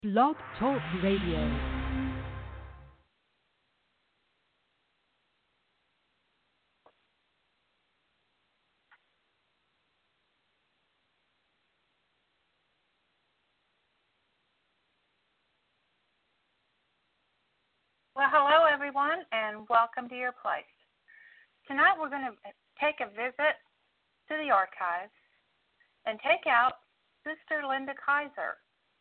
Blog Talk Radio. Well, hello, everyone, and welcome to your place. Tonight we're going to take a visit to the archives and take out Sister Linda Kaiser.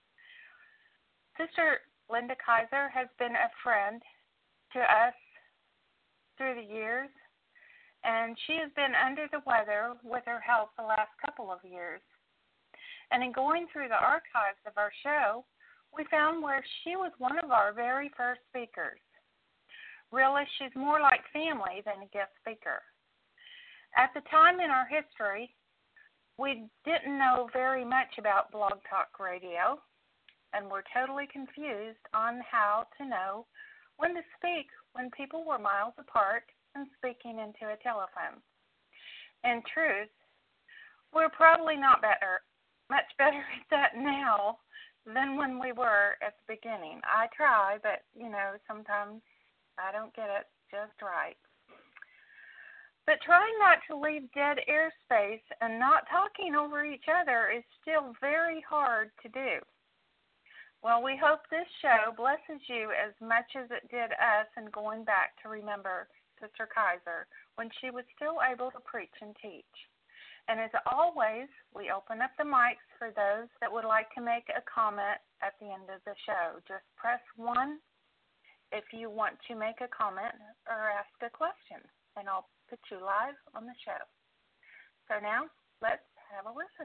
Sister Linda Kaiser has been a friend to us through the years, and she has been under the weather with her health the last couple of years. And in going through the archives of our show, we found where she was one of our very first speakers. Really, she's more like family than a guest speaker. At the time in our history, we didn't know very much about Blog Talk Radio, and were totally confused on how to know when to speak when people were miles apart and speaking into a telephone. In truth, we're probably not much better at that now than when we were at the beginning. I try, but, sometimes I don't get it just right. But trying not to leave dead airspace and not talking over each other is still very hard to do. Well, we hope this show blesses you as much as it did us in going back to remember Sister Kaiser when she was still able to preach and teach. And as always, we open up the mics for those that would like to make a comment at the end of the show. Just press 1 if you want to make a comment or ask a question, and I'll put you live on the show. So now, let's have a listen.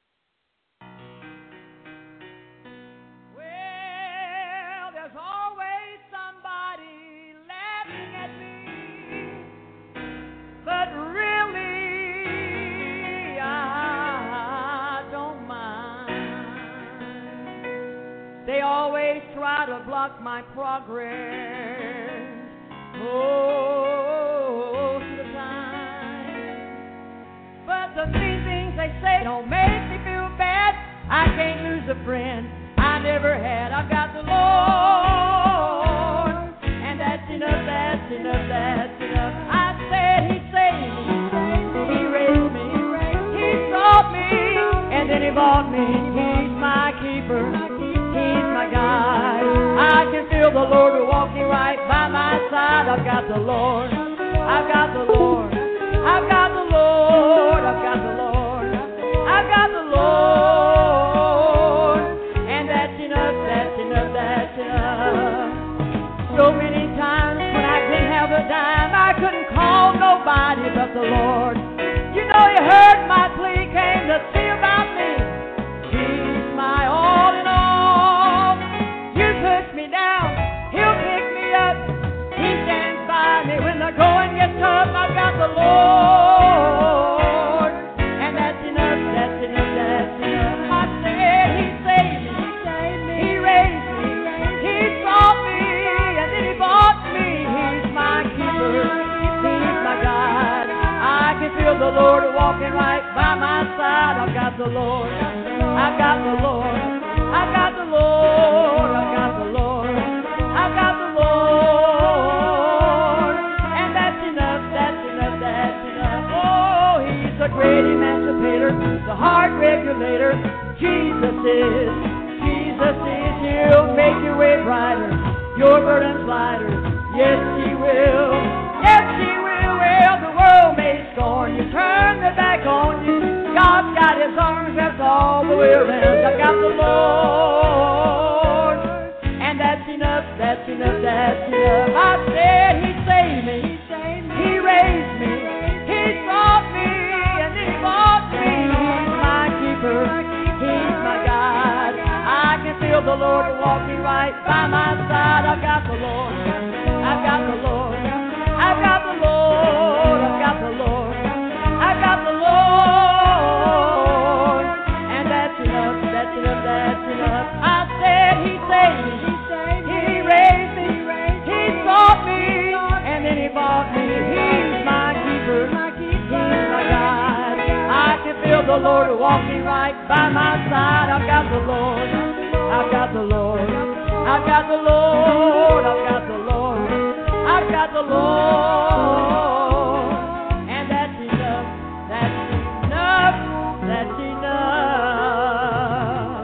Well, there's always somebody laughing at me, but really, I don't mind. They always try to block my progress most of the time, but the mean things they say don't make me feel bad. I can't lose a friend I never had. I've got the Lord, and that's enough, that's enough, that's enough. I said He saved me, He raised me, He taught me, and then He bought me. He's my keeper, He's my guide. I can feel the Lord walking right by my side. I've got the Lord, I've got the Lord, I've got the Lord, I've got the Lord, I've got the Lord, and that's enough, that's enough, that's enough. So many times when I didn't have a dime, I couldn't call nobody but the Lord. You heard my plea, came to see about me. He's my all in all. You push me down, He'll pick me up. He stands by me when the going gets tough. I've got the Lord, and that's enough, that's enough, that's enough. I said He saved me, He raised me, He taught me, and then He bought me. He's my keeper, He's my guide. I can feel the Lord walking right by my side. I've got the Lord, I've got the Lord, I've got the Lord, I've got the Lord, I've got the Lord, and that's enough, that's enough, that's enough. Oh, He's the great emancipator, the heart regulator. Jesus is, He'll make your way brighter, your burdens lighter. Yes, He will, yes, He will. Well, the world may scorn you, turn their back on you. God's got His arms wrapped all the way around. I've got the Lord, and that's enough, that's enough, that's enough. I said He saved me, He raised me, He taught me, and He bought me. He's my keeper, He's my guide. I can feel the Lord walking right by my side. I've got the Lord, I've got the Lord, I've got the Lord, I've got the Lord, I've got the Lord, and that's enough, that's enough, that's enough. I said He saved me, He raised me, He taught me, and then He bought me. He's my keeper, He's my guide. I can feel the Lord walking right by my side. I've got the Lord, I've got the Lord, I've got the Lord, I've got the Lord, I've got the Lord, and that's enough, that's enough, that's enough.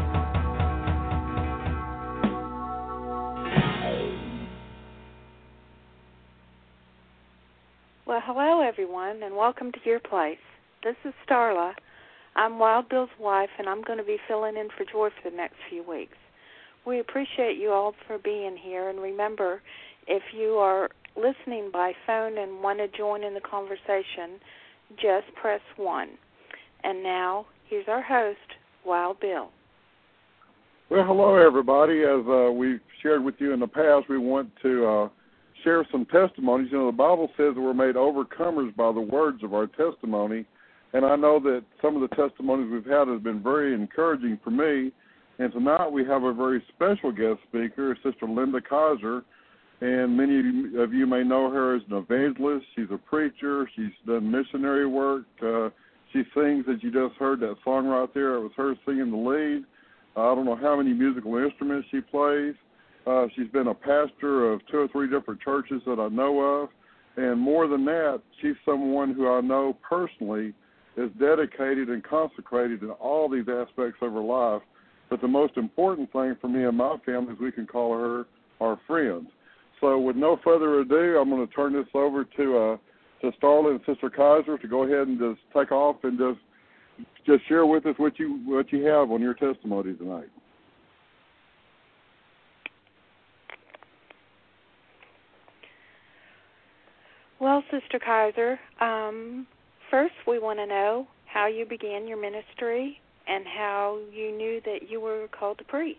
Well, hello, everyone, and welcome to Your Place. This is Starla. I'm Wild Bill's wife, and I'm going to be filling in for Joy for the next few weeks. We appreciate you all for being here, and remember, if you are listening by phone and want to join in the conversation, just press 1. And now, here's our host, Wild Bill. Well, hello, everybody. As we've shared with you in the past, we want to share some testimonies. You know, the Bible says that we're made overcomers by the words of our testimony, and I know that some of the testimonies we've had have been very encouraging for me. And tonight we have a very special guest speaker, Sister Linda Kaiser, and many of you may know her as an evangelist. She's a preacher. She's done missionary work. She sings, as you just heard, that song right there. It was her singing the lead. I don't know how many musical instruments she plays. She's been a pastor of 2 or 3 different churches that I know of. And more than that, she's someone who I know personally is dedicated and consecrated in all these aspects of her life. But the most important thing for me and my family is we can call her our friends. So with no further ado, I'm going to turn this over to Starla and Sister Kaiser to go ahead and just take off and just share with us what you have on your testimony tonight. Well, Sister Kaiser, first we want to know how you began your ministry and how you knew that you were called to preach.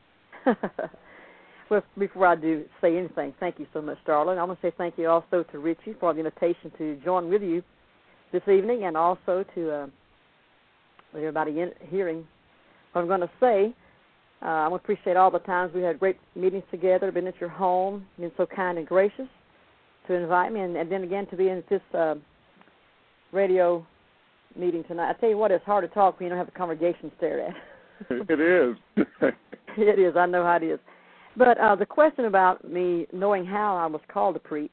Well, before I do say anything, thank you so much, Starla. I want to say thank you also to Richie for the invitation to join with you this evening, and also to everybody hearing what I'm going to say. I want to appreciate all the times we had great meetings together, been at your home, been so kind and gracious to invite me, and then again to be in this radio meeting tonight. I tell you what, it's hard to talk when you don't have a congregation to stare at. It is. It is. I know how it is. But the question about me knowing how I was called to preach,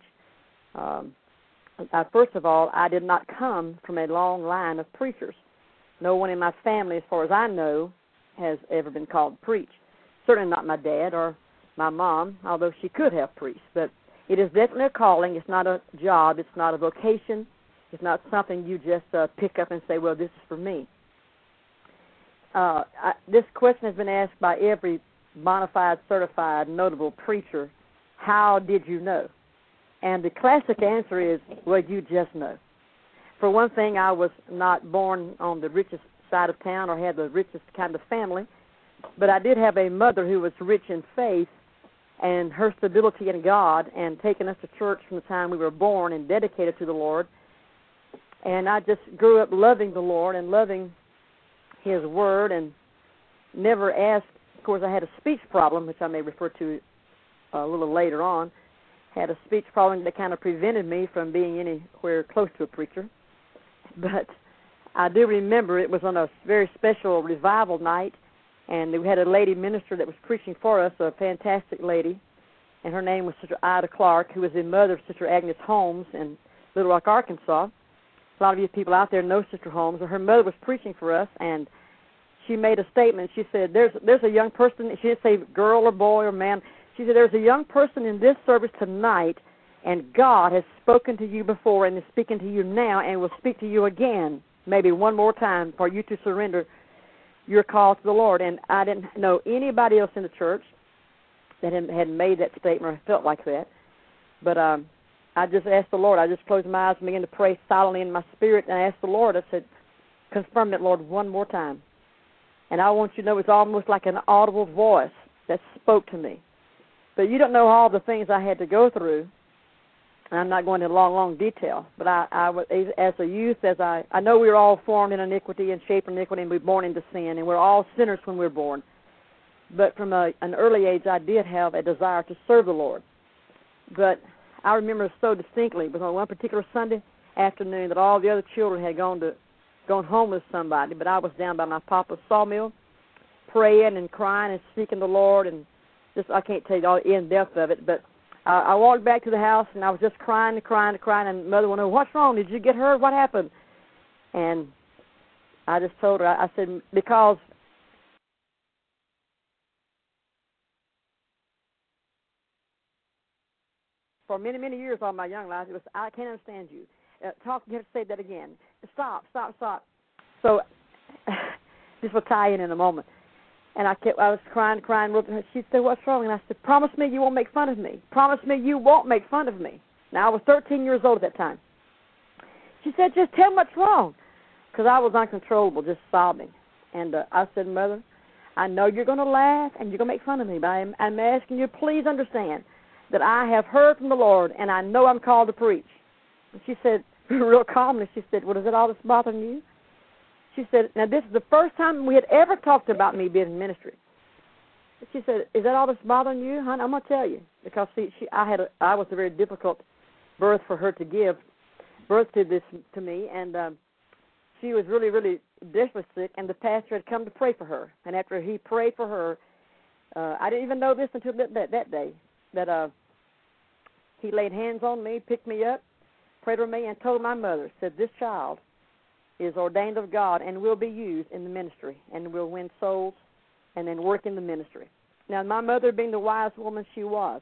first of all, I did not come from a long line of preachers. No one in my family, as far as I know, has ever been called to preach. Certainly not my dad or my mom, although she could have preached. But it is definitely a calling. It's not a job. It's not a vocation. It's not something you just pick up and say, well, this is for me. This question has been asked by every bona fide, certified, notable preacher. How did you know? And the classic answer is, well, you just know. For one thing, I was not born on the richest side of town or had the richest kind of family, but I did have a mother who was rich in faith and her stability in God and taking us to church from the time we were born and dedicated to the Lord. And I just grew up loving the Lord and loving His Word and never asked. Of course, I had a speech problem, which I may refer to a little later on. Had a speech problem that kind of prevented me from being anywhere close to a preacher. But I do remember it was on a very special revival night, and we had a lady minister that was preaching for us, a fantastic lady, and her name was Sister Ida Clark, who was the mother of Sister Agnes Holmes in Little Rock, Arkansas. A lot of you people out there know Sister Holmes. Her mother was preaching for us, and she made a statement. She said, there's a young person. She didn't say girl or boy or man. She said, there's a young person in this service tonight, and God has spoken to you before and is speaking to you now and will speak to you again, maybe one more time, for you to surrender your call to the Lord. And I didn't know anybody else in the church that had made that statement or felt like that. But I just asked the Lord. I just closed my eyes and began to pray silently in my spirit, and I asked the Lord. I said, confirm it, Lord, one more time. And I want you to know it's almost like an audible voice that spoke to me. But you don't know all the things I had to go through. And I'm not going into long detail. But I was, as a youth, I know we were all formed in iniquity and shaped in iniquity, and we were born into sin, and we're all sinners when we're born. But from an early age, I did have a desire to serve the Lord. But I remember so distinctly, it was on one particular Sunday afternoon that all the other children had gone home with somebody, but I was down by my papa's sawmill praying and crying and seeking the Lord and just I can't tell you all the in-depth of it, but I walked back to the house, and I was just crying, and Mother wanted to know, what's wrong? Did you get hurt? What happened? And I just told her, I said, because for many, many years all my young life, it was, I can't understand you. You have to say that again. Stop. So this will tie in a moment. And I was crying. She said, what's wrong? And I said, promise me you won't make fun of me. Promise me you won't make fun of me. Now, I was 13 years old at that time. She said, just tell me what's wrong. Because I was uncontrollable, just sobbing. And I said, Mother, I know you're going to laugh and you're going to make fun of me, but I'm asking you, please understand that I have heard from the Lord, and I know I'm called to preach. And she said, real calmly, she said, well, is it all that's bothering you? She said, now this is the first time we had ever talked about me being in ministry. She said, is that all that's bothering you, honey? I'm going to tell you. Because, see, I was a very difficult birth for her to give birth to me, and she was really, really desperately sick, and the pastor had come to pray for her. And after he prayed for her, I didn't even know this until that day, that he laid hands on me, picked me up, prayed for me, and told my mother, said, this child is ordained of God and will be used in the ministry and will win souls and then work in the ministry. Now, my mother, being the wise woman she was,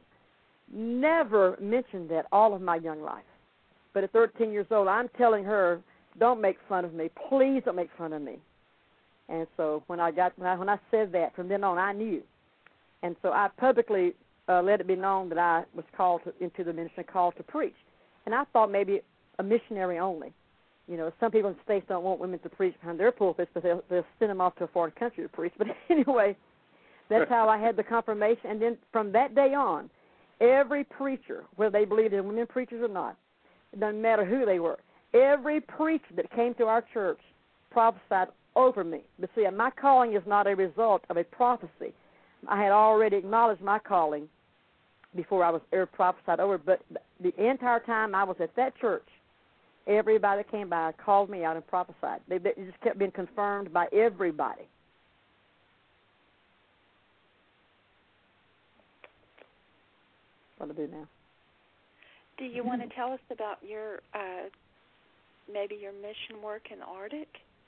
never mentioned that all of my young life. But at 13 years old, I'm telling her, don't make fun of me. Please don't make fun of me. And so when I said that, from then on, I knew. And so I publicly let it be known that I was called into the ministry, called to preach. And I thought maybe a missionary only. You know, some people in the States don't want women to preach behind their pulpits, but they'll send them off to a foreign country to preach. But anyway, that's how I had the confirmation. And then from that day on, every preacher, whether they believed in women preachers or not, it doesn't matter who they were, every preacher that came to our church prophesied over me. But see, my calling is not a result of a prophecy. I had already acknowledged my calling before I was ever prophesied over. But the entire time I was at that church, everybody that came by called me out and prophesied. They just kept being confirmed by everybody. What do I do now? Do you want to tell us about your maybe your mission work in the Arctic?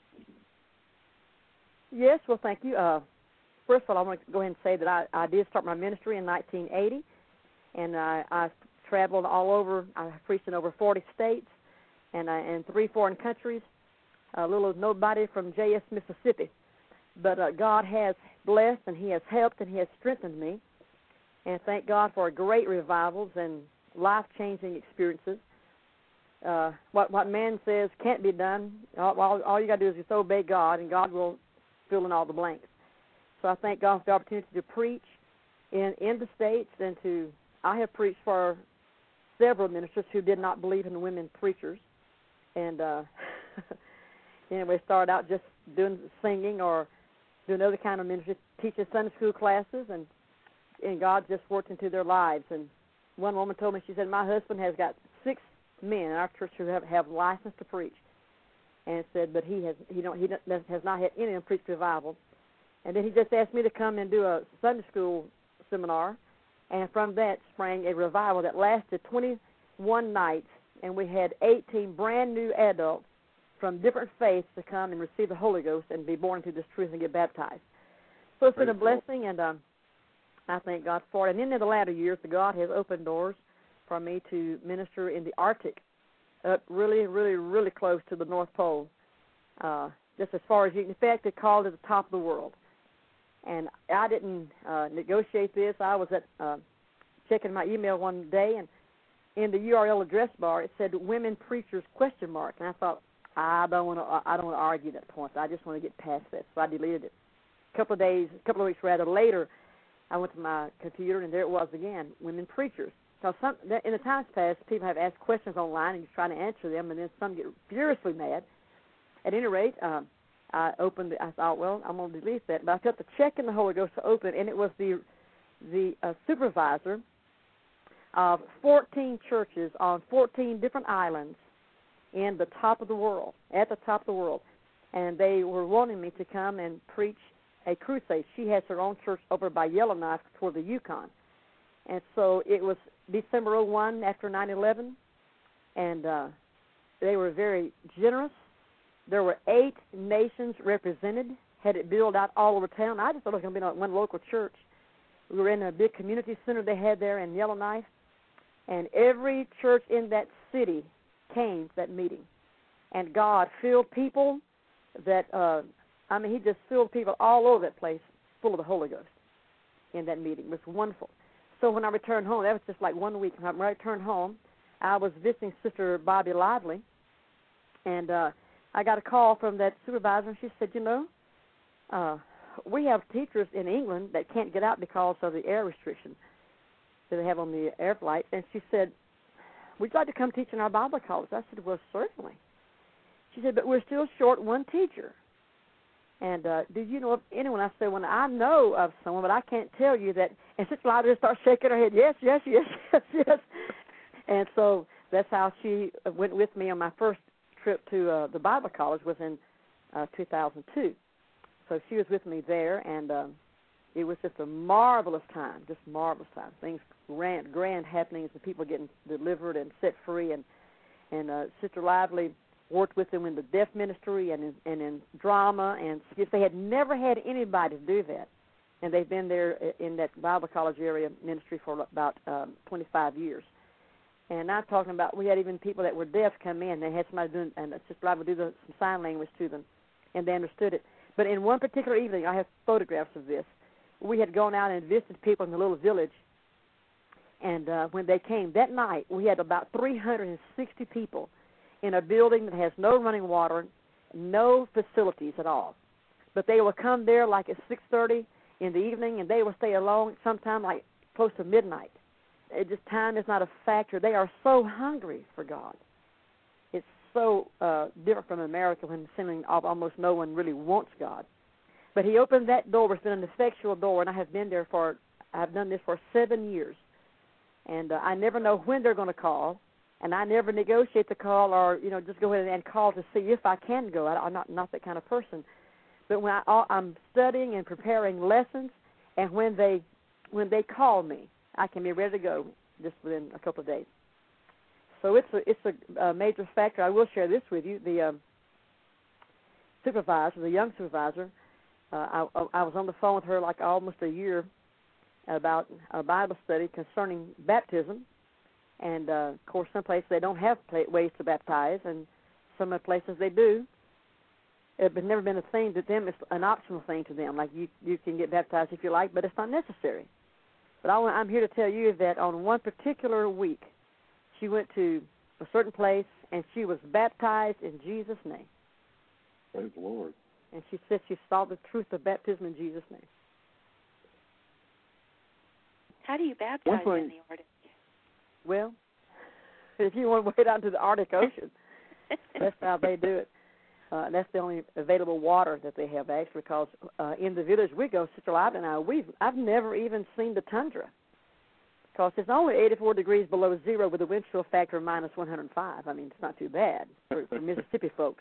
Yes, well, thank you. First of all, I want to go ahead and say that I did start my ministry in 1980, and I traveled all over. I preached in over 40 states and in 3 foreign countries, a little of nobody from J.S., Mississippi. But God has blessed, and He has helped, and He has strengthened me. And thank God for great revivals and life-changing experiences. What man says can't be done, all you got to do is just obey God, and God will fill in all the blanks. So I thank God for the opportunity to preach in the States, and I have preached for several ministers who did not believe in women preachers. And anyway, started out just doing singing or doing other kind of ministry, teaching Sunday school classes, and God just worked into their lives. And one woman told me, she said, my husband has got 6 men in our church who have license to preach, and said, but he has not had any of them preach revival. And then he just asked me to come and do a Sunday school seminar, and from that sprang a revival that lasted 21 nights, and we had 18 brand new adults from different faiths to come and receive the Holy Ghost and be born into this truth and get baptized. So it's been a blessing, and I thank God for it. And then in the latter years, God has opened doors for me to minister in the Arctic, up really, really, really close to the North Pole, just as far as you can. In fact, they called it the top of the world. And I didn't negotiate this. I was checking my email one day, and in the URL address bar, it said "Women Preachers?" ? And I thought, I don't want to argue that point. I just want to get past that. So I deleted it. A couple of weeks later, I went to my computer, and there it was again, Women Preachers. Because in the times past, people have asked questions online, and you're trying to answer them, and then some get furiously mad. At any rate, I opened it. I thought, well, I'm going to delete that. But I took the check in the Holy Ghost to open, and it was the supervisor of 14 churches on 14 different islands at the top of the world. And they were wanting me to come and preach a crusade. She has her own church over by Yellowknife toward the Yukon. And so it was December 01 after 9/11, and they were very generous. There were 8 nations represented, had it billed out all over town. I just thought it was going to be one local church. We were in a big community center they had there in Yellowknife, and every church in that city came to that meeting. And God filled people that, he just filled people all over that place full of the Holy Ghost in that meeting. It was wonderful. So when I returned home, that was just like 1 week. When I returned home, I was visiting Sister Bobby Lively, and I got a call from that supervisor, and she said, we have teachers in England that can't get out because of the air restrictions that they have on the air flight. And she said, would you like to come teach in our Bible college? I said, well, certainly. She said, but we're still short one teacher. And do you know of anyone? I said, well, I know of someone, but I can't tell you that. And Sister Lively started shaking her head, yes, yes, yes, yes, yes. And so that's how she went with me on my first trip to the Bible college was in 2002. So she was with me there, and it was just a marvelous time, Things, grand happenings, and people getting delivered and set free. And Sister Lively worked with them in the deaf ministry and in drama, and they had never had anybody to do that. And they've been there in that Bible college area ministry for about 25 years. And I'm talking about we had even people that were deaf come in. They had somebody doing, and Sister Lively would do some sign language to them, and they understood it. But in one particular evening, I have photographs of this, we had gone out and visited people in the little village, and when they came that night, we had about 360 people in a building that has no running water, no facilities at all. But they will come there like at 6:30 in the evening, and they will stay along sometime like close to midnight. Time is not a factor. They are so hungry for God. It's so different from America when seemingly almost no one really wants God. But He opened that door. It's been an effectual door, and I've done this for 7 years. And I never know when they're going to call, and I never negotiate the call or, just go ahead and call to see if I can go. I'm not that kind of person. But when I'm studying and preparing lessons, and when they call me, I can be ready to go just within a couple of days. So it's a major factor. I will share this with you. The supervisor, the young supervisor, I was on the phone with her like almost a year about a Bible study concerning baptism. And, of course, some places they don't have ways to baptize, and some of the places they do. It's never been a thing to them. It's an optional thing to them. Like you can get baptized if you like, but it's not necessary. But I'm here to tell you that on one particular week, she went to a certain place, and she was baptized in Jesus' name. Praise the Lord. And she said she saw the truth of baptism in Jesus' name. How do you baptize in the Arctic? Well, if you want to wade out to the Arctic Ocean, that's how they do it. That's the only available water that they have, actually, because in the village we go, Sister Lively and I, I've never even seen the tundra, because it's only 84 degrees below zero with a wind chill factor of minus 105. I mean, it's not too bad for Mississippi folks.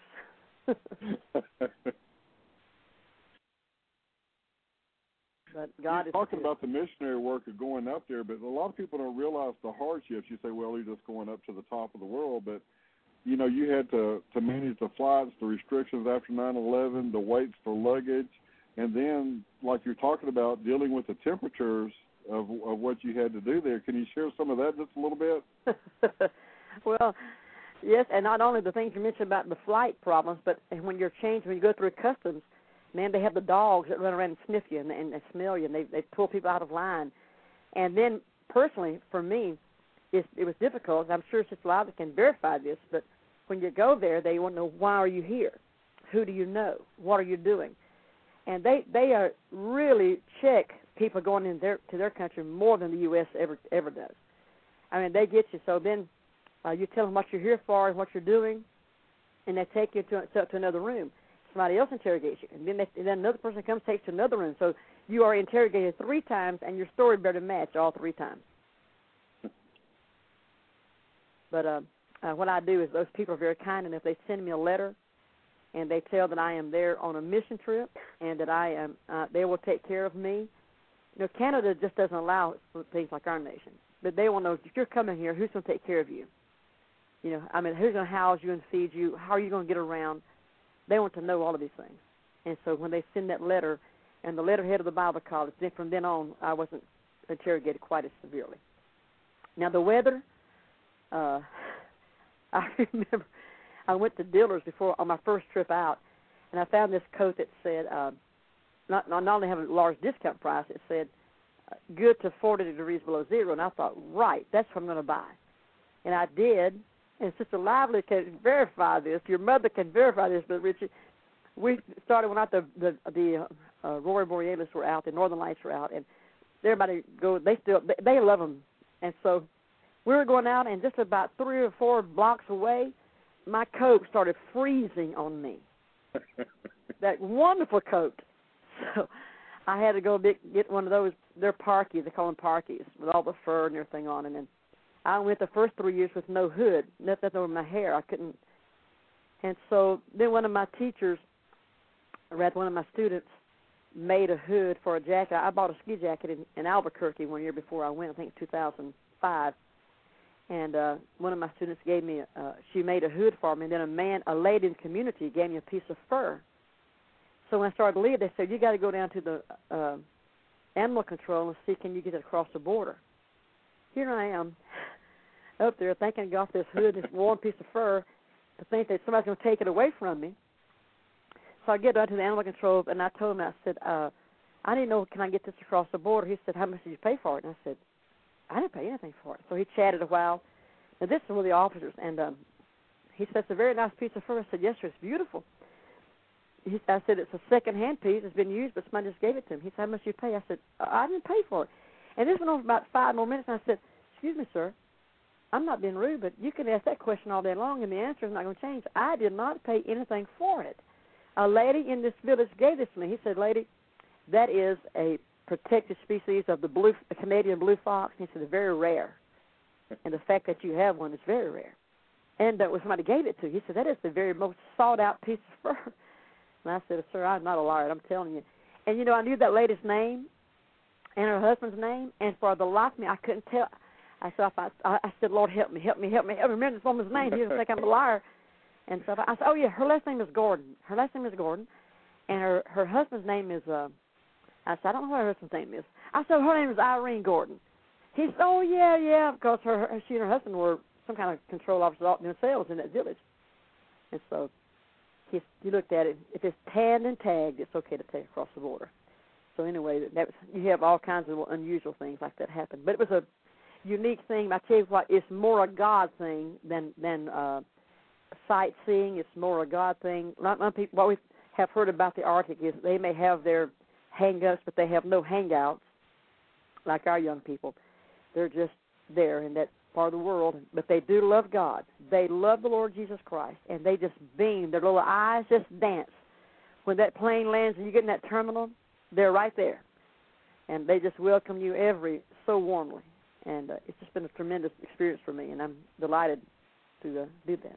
But God You're talking about the missionary work of going up there, but a lot of people don't realize the hardships. You say, well, you're just going up to the top of the world, but you had to manage the flights, the restrictions after 9/11, the waits for luggage, and then, like you're talking about, dealing with the temperatures of what you had to do there. Can you share some of that just a little bit? Well, yes, and not only the things you mentioned about the flight problems, but when you're changed, when you go through customs, man, they have the dogs that run around and sniff you and smell you, and they pull people out of line. And then, personally, for me, it was difficult. I'm sure Sister Lively can verify this, but when you go there, they want to know, why are you here? Who do you know? What are you doing? And they are really check people going in to their country more than the U.S. ever does. I mean, they get you. So then you tell them what you're here for and what you're doing, and they take you to another room. Somebody else interrogates you, and then another person comes, takes you to another room. So you are interrogated 3 times, and your story better match all 3 times. But what I do is those people are very kind, and if they send me a letter, and they tell that I am there on a mission trip, and that I am. They will take care of me. You know, Canada just doesn't allow things like our nation, but they want to know if you're coming here, who's going to take care of you? You know, I mean, who's going to house you and feed you? How are you going to get around? They want to know all of these things. And so when they send that letter, and the letterhead of the Bible college, then from then on, I wasn't interrogated quite as severely. Now, the weather, I remember I went to Dillard's before on my first trip out, and I found this coat that said, not only have a large discount price, it said, good to 40 degrees below zero. And I thought, right, that's what I'm going to buy. And I did. And Sister Lively can verify this. Your mother can verify this, but Richard, we started when out the Aurora Borealis were out, the Northern Lights were out, and everybody go. They love them, and so we were going out, and just about 3 or 4 blocks away, my coat started freezing on me. That wonderful coat. So I had to go get one of those. They're parkies. They call them parkies with all the fur and everything on, and then I went the first 3 years with no hood, nothing over my hair. I couldn't. And so then one of my teachers, or rather one of my students, made a hood for a jacket. I bought a ski jacket in Albuquerque one year before I went, I think 2005. And one of my students gave me, she made a hood for me, and then a lady in the community gave me a piece of fur. So when I started to leave, they said, you got to go down to the animal control and see can you get it across the border. Here I am, up there thinking I got this hood, this warm piece of fur, to think that somebody's going to take it away from me. So I get down to the animal control, and I told him, I said, I didn't know, can I get this across the border? He said, how much did you pay for it? And I said, I didn't pay anything for it. So he chatted a while. And this is one of the officers, and he said, it's a very nice piece of fur. I said, yes, sir, it's beautiful. I said, it's a second-hand piece. It's been used, but somebody just gave it to him. He said, how much did you pay? I said, I didn't pay for it. And this went on for about 5 more minutes, and I said, excuse me, sir, I'm not being rude, but you can ask that question all day long, and the answer is not going to change. I did not pay anything for it. A lady in this village gave this to me. He said, lady, that is a protected species of the Canadian blue fox. He said, it's very rare. And the fact that you have one is very rare. And when somebody gave it to you, he said, that is the very most sought-out piece of fur. And I said, sir, I'm not a liar. I'm telling you. And, you know, I knew that lady's name and her husband's name, and for the life of me, I couldn't tell. I said, Lord, help me. I remember this woman's name. He didn't think I'm a liar. And so I said, oh, yeah, her last name is Gordon. And her husband's name is, I said, I don't know what her husband's name is. I said, her name is Irene Gordon. He said, oh, yeah, because she and her husband were some kind of control officers themselves in that village. And so he looked at it. If it's tanned and tagged, it's okay to take across the border. So anyway, you have all kinds of unusual things like that happen. But it was a unique thing. I tell you what, it's more a God thing than sightseeing. It's more a God thing. People, what we have heard about the Arctic is they may have their hang-ups, but they have no hangouts like our young people. They're just there in that part of the world, but they do love God. They love the Lord Jesus Christ, and they just beam. Their little eyes just dance. When that plane lands and you get in that terminal, they're right there, and they just welcome you so warmly. And it's just been a tremendous experience for me, and I'm delighted to do that.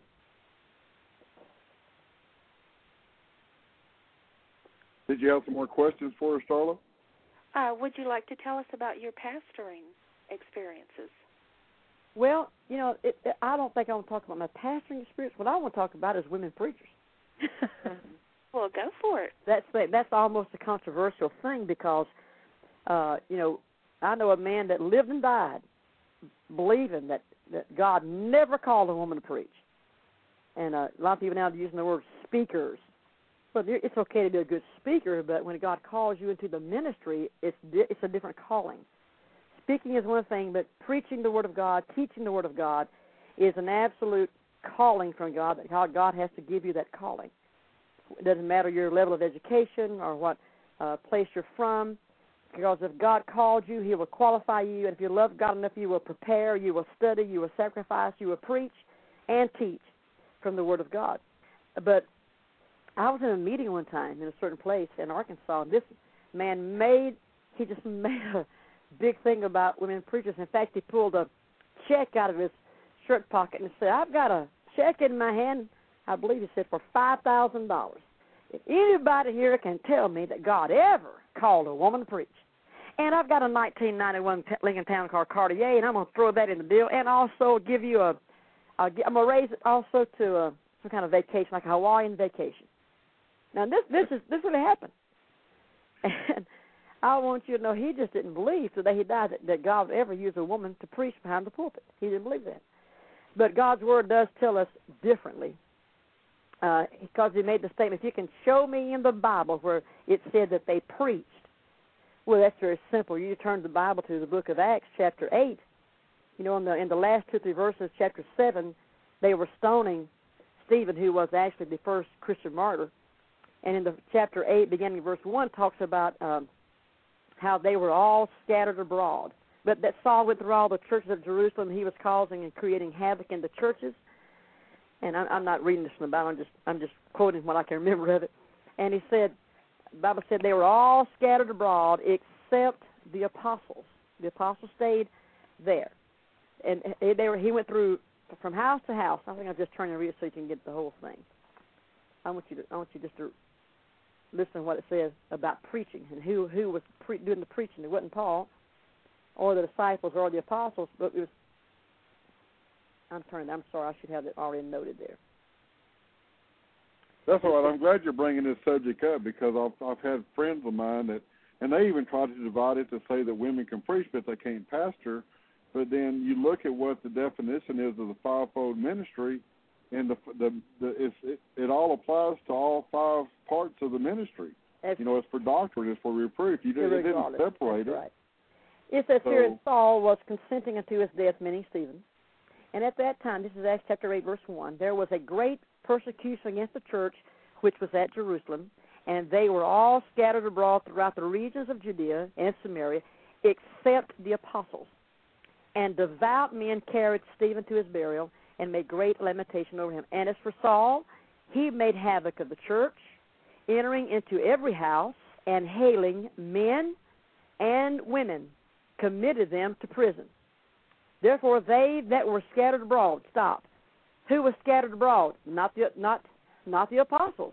Did you have some more questions for us, Starla? Would you like to tell us about your pastoring experiences? Well, you know, I don't think I want to talk about my pastoring experience. What I want to talk about is women preachers. Well, go for it. That's almost a controversial thing because, you know, I know a man that lived and died believing that God never called a woman to preach. And a lot of people now are using the word speakers. But it's okay to be a good speaker, but when God calls you into the ministry, it's a different calling. Speaking is one thing, but preaching the Word of God, teaching the Word of God is an absolute calling from God, that God has to give you that calling. It doesn't matter your level of education or what place you're from, because if God called you, He will qualify you, and if you love God enough, you will prepare, you will study, you will sacrifice, you will preach and teach from the Word of God. But I was in a meeting one time in a certain place in Arkansas, and this man just made a big thing about women preachers. In fact, he pulled a check out of his shirt pocket and said, I've got a check in my hand I believe he said, for $5,000. If anybody here can tell me that God ever called a woman to preach. And I've got a 1991 Lincoln Town Car Cartier, and I'm going to throw that in the deal, and also give you I'm going to raise it also to some kind of vacation, like a Hawaiian vacation. Now, this really happened. And I want you to know he just didn't believe till the day he died that God would ever use a woman to preach behind the pulpit. He didn't believe that. But God's Word does tell us differently. Because he made the statement, if you can show me in the Bible where it said that they preached, well, that's very simple. You turn the Bible to the book of Acts, chapter 8. You know, in the last 2 or 3 verses, chapter 7, they were stoning Stephen, who was actually the first Christian martyr. And in the chapter 8, beginning of verse 1, talks about how they were all scattered abroad. But that Saul went through all the churches of Jerusalem. He was causing and creating havoc in the churches. And I'm not reading this from the Bible. I'm just quoting what I can remember of it. And he said, the Bible said they were all scattered abroad except the apostles. The apostles stayed there. And he went through from house to house. I think I'll just turn and read it so you can get the whole thing. I want you just to listen to what it says about preaching and who was doing the preaching. It wasn't Paul or the disciples or the apostles, but it was. I'm sorry. I should have it already noted there. That's all right. I'm glad you're bringing this subject up because I've had friends of mine and they even try to divide it to say that women can preach but they can't pastor. But then you look at what the definition is of the fivefold ministry, and it all applies to all 5 parts of the ministry. You know, it's for doctrine, it's for reproof. It didn't separate it. Right. It says here that Saul was consenting unto his death, meaning Stephen. And at that time, this is Acts chapter 8, verse 1, there was a great persecution against the church, which was at Jerusalem, and they were all scattered abroad throughout the regions of Judea and Samaria, except the apostles. And devout men carried Stephen to his burial and made great lamentation over him. And as for Saul, he made havoc of the church, entering into every house and hailing men and women, committed them to prison. Therefore, they that were scattered abroad, stop. Who was scattered abroad? Not the apostles.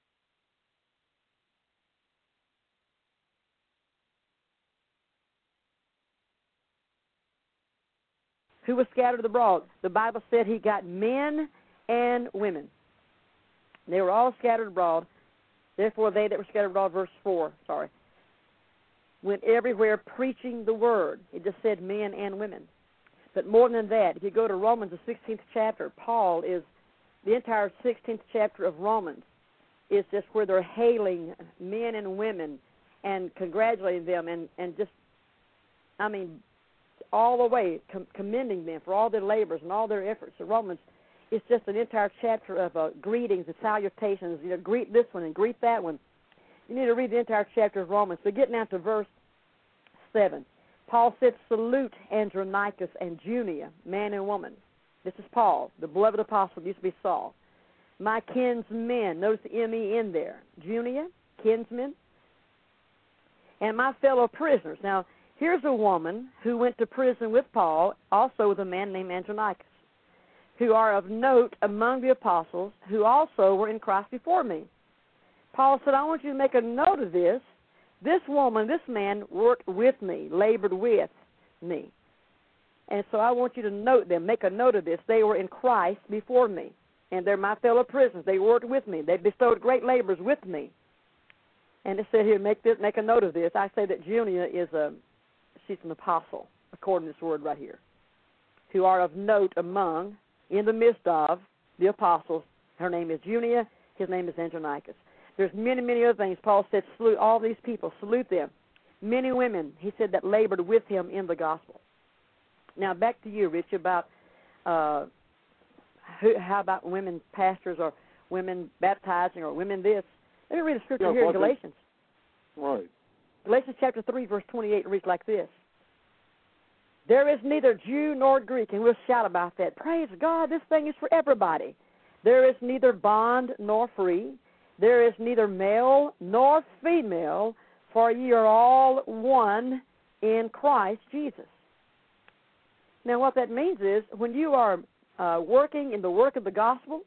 Who was scattered abroad? The Bible said he got men and women. They were all scattered abroad. Therefore, they that were scattered abroad, verse 4, went everywhere preaching the word. It just said men and women. But more than that, if you go to Romans, the 16th chapter, Paul is, the entire 16th chapter of Romans is just where they're hailing men and women and congratulating them and just, all the way commending them for all their labors and all their efforts. The Romans, it's just an entire chapter of greetings and salutations. You know, greet this one and greet that one. You need to read the entire chapter of Romans. So getting down to verse 7. Paul said, salute Andronicus and Junia, man and woman. This is Paul, the beloved apostle, used to be Saul. My kinsmen, notice the M-E in there. Junia, kinsmen, and my fellow prisoners. Now, here's a woman who went to prison with Paul, also with a man named Andronicus, who are of note among the apostles, who also were in Christ before me. Paul said, I want you to make a note of this. This woman, this man worked with me, labored with me. And so I want you to note them, make a note of this. They were in Christ before me, and they're my fellow prisoners. They worked with me. They bestowed great labors with me. And it said here, make a note of this. I say that Junia she's an apostle, according to this word right here, who are of note among, in the midst of, the apostles. Her name is Junia. His name is Andronicus. There's many, many other things. Paul said, salute all these people. Salute them. Many women, he said, that labored with him in the gospel. Now, back to you, Rich, about how about women pastors or women baptizing or women this. Let me read a scripture here in Galatians. Right. Galatians chapter 3, verse 28 reads like this. There is neither Jew nor Greek, and we'll shout about that. Praise God, this thing is for everybody. There is neither bond nor free. There is neither male nor female, for ye are all one in Christ Jesus. Now, what that means is when you are working in the work of the gospel,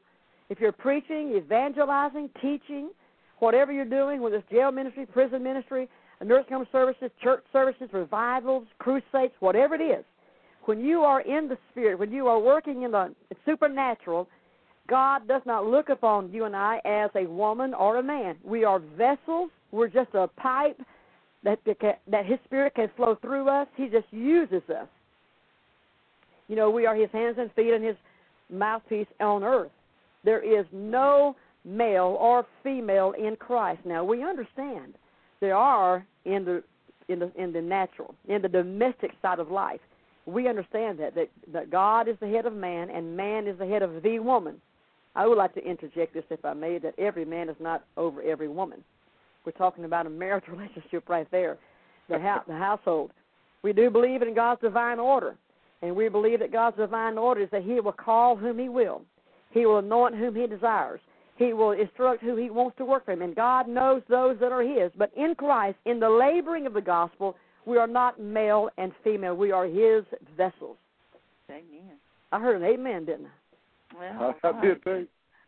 If you're preaching, evangelizing, teaching, whatever you're doing, whether it's jail ministry, prison ministry, nursing home services, church services, revivals, crusades, whatever it is, when you are in the Spirit, when you are working in the supernatural, God does not look upon you and I as a woman or a man. We are vessels. We're just a pipe that His Spirit can flow through us. He just uses us. You know, we are His hands and feet and His mouthpiece on earth. There is no male or female in Christ. Now, we understand there are in the natural, in the domestic side of life. We understand that God is the head of man and man is the head of the woman. I would like to interject this, if I may, that every man is not over every woman. We're talking about a marriage relationship right there, the household. We do believe in God's divine order, and we believe that God's divine order is that He will call whom He will. He will anoint whom He desires. He will instruct who He wants to work for Him, and God knows those that are His. But in Christ, in the laboring of the gospel, we are not male and female. We are His vessels. Amen. I heard an amen, didn't I? Well, I did too.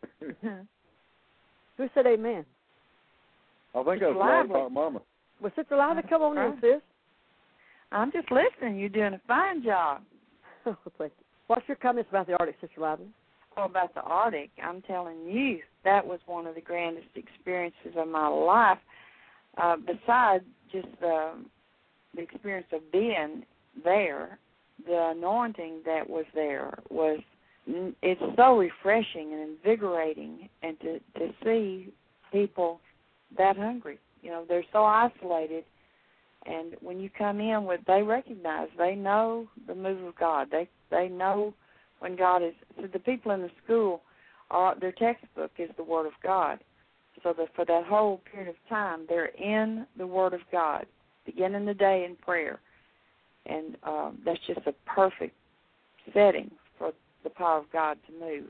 Who said amen? I think that's Loud Talk Mama. Well, Sister Lila, come on in, sis. I'm just listening. You're doing a fine job. Oh, thank you. What's your comments about the Arctic, Sister Lila? Oh, about the Arctic, I'm telling you, that was one of the grandest experiences of my life. Besides just the experience of being there, the anointing that was there was, it's so refreshing and invigorating, and to see people that hungry. You know, they're so isolated, and when you come in with, they recognize, they know the move of God. They know when God is, so the people in the school, their textbook is the Word of God. So that for that whole period of time, they're in the Word of God, beginning the day in prayer. And that's just a perfect setting for the power of God to move.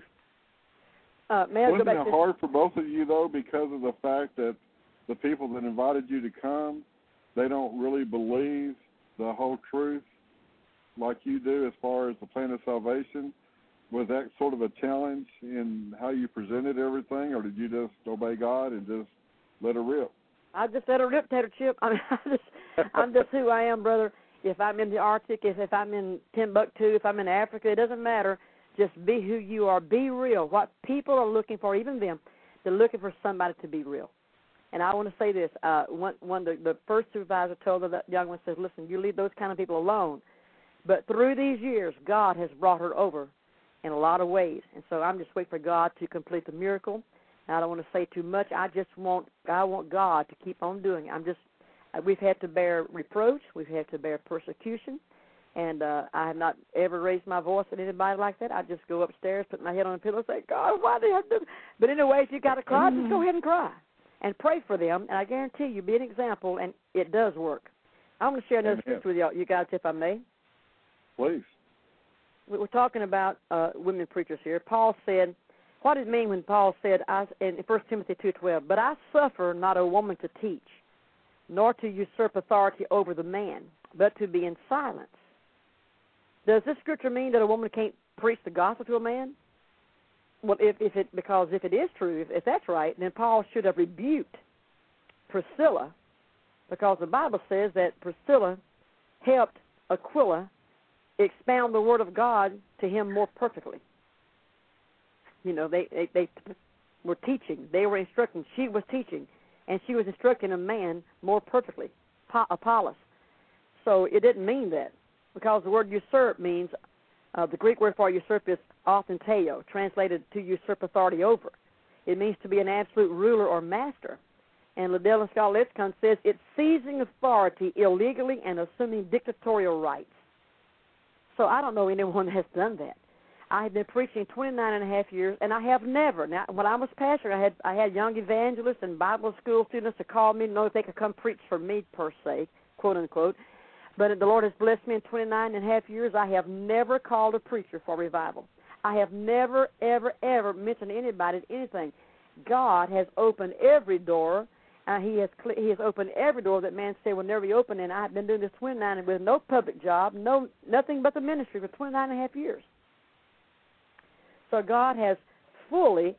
Wasn't it hard for both of you, though, because of the fact that the people that invited you to come, they don't really believe the whole truth like you do as far as the plan of salvation? Was that sort of a challenge in how you presented everything, or did you just obey God and just let her rip? I just let her rip, Tater Chip. I mean, I'm just who I am, brother. If I'm in the Arctic, if I'm in Timbuktu, if I'm in Africa, it doesn't matter. Just be who you are. Be real. What people are looking for, even them, they're looking for somebody to be real. And I want to say this. The first supervisor told the young one, says, listen, you leave those kind of people alone. But through these years, God has brought her over in a lot of ways. And so I'm just waiting for God to complete the miracle. I don't want to say too much. I want God to keep on doing it. We've had to bear reproach. We've had to bear persecution. And I have not ever raised my voice at anybody like that. I just go upstairs, put my head on a pillow, and say, God, why do you have to do this? But anyway, if you got to cry, just go ahead and cry. And pray for them. And I guarantee you, be an example, and it does work. I'm going to share another scripture with you guys, if I may. Please. We're talking about women preachers here. Paul said, what did it mean when Paul said in 1 Timothy 2:12, but I suffer not a woman to teach, nor to usurp authority over the man, but to be in silence. Does this scripture mean that a woman can't preach the gospel to a man? Well, because if it is true, if that's right, then Paul should have rebuked Priscilla, because the Bible says that Priscilla helped Aquila expound the word of God to him more perfectly. You know, they were teaching. They were instructing. She was teaching, and she was instructing a man more perfectly, Apollos. So it didn't mean that, because the word usurp means, the Greek word for usurp is authenteo, translated to usurp authority over. It means to be an absolute ruler or master. And Liddell and Scott Lexicon says it's seizing authority illegally and assuming dictatorial rights. So I don't know anyone that has done that. I have been preaching 29 and a half years, and I have never. Now, when I was pastor, I had young evangelists and Bible school students that called me to know if they could come preach for me, per se, quote unquote. But the Lord has blessed me in 29 and a half years. I have never called a preacher for revival. I have never, ever, ever mentioned to anybody anything. God has opened every door. He has opened every door that man said will never be opened, and I've been doing this 29 with no public job, nothing but the ministry for 29 and a half years. So God has fully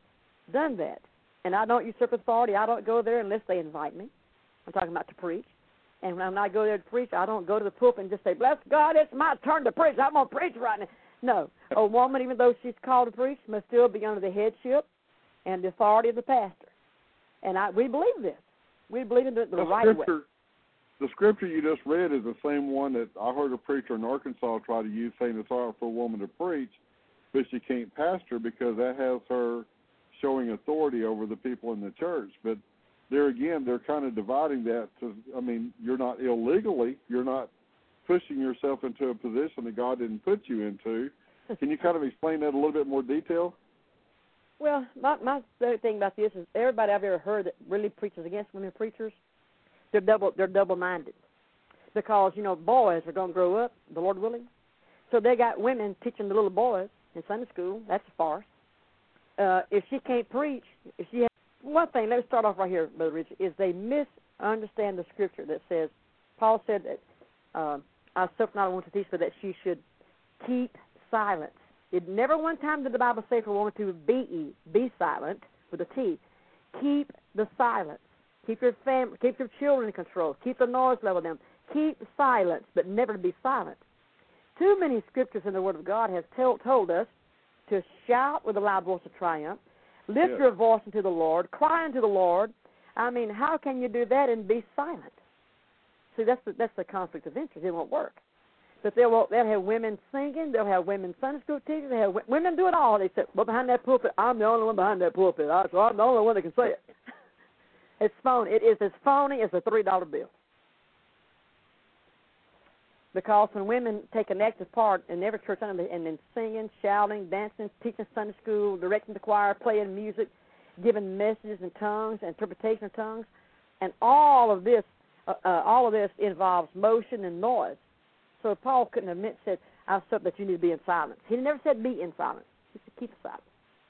done that. And I don't usurp authority. I don't go there unless they invite me. I'm talking about to preach. And when I go there to preach, I don't go to the pulpit and just say, bless God, it's my turn to preach. I'm going to preach right now. No. A woman, even though she's called to preach, must still be under the headship and the authority of the pastor. And we believe this. We believe in the right way. The scripture you just read is the same one that I heard a preacher in Arkansas try to use, saying it's hard for a woman to preach, but she can't pastor because that has her showing authority over the people in the church. But there again, they're kind of dividing that to, I mean, you're not illegally, you're not pushing yourself into a position that God didn't put you into. Can you kind of explain that a little bit more detail? Well, my thing about this is everybody I've ever heard that really preaches against women preachers, they're double-minded. Because, you know, boys are going to grow up, the Lord willing. So they got women teaching the little boys in Sunday school. That's a farce. If she can't preach, if she has, one thing, let me start off right here, Brother Rich, is they misunderstand the scripture that says, Paul said that I suffer not a woman to teach, but that she should keep silence. It never one time did the Bible say for a woman to be silent with a T. Keep the silence. Keep your family, keep your children in control. Keep the noise level down. Keep silence, but never to be silent. Too many scriptures in the Word of God have told us to shout with a loud voice of triumph, lift your voice unto the Lord, cry unto the Lord. I mean, how can you do that and be silent? See, that's the conflict of interest. It won't work. But they'll have women singing. They'll have women Sunday school teachers. They have women do it all. They say, well, behind that pulpit, I'm the only one behind that pulpit. So I'm the only one that can say it. It's phony. It is as phony as a $3 bill. Because when women take an active part in every church and then singing, shouting, dancing, teaching Sunday school, directing the choir, playing music, giving messages in tongues, interpretation of tongues, and all of this involves motion and noise. So Paul couldn't have said, I said that you need to be in silence. He never said be in silence. He said keep silence.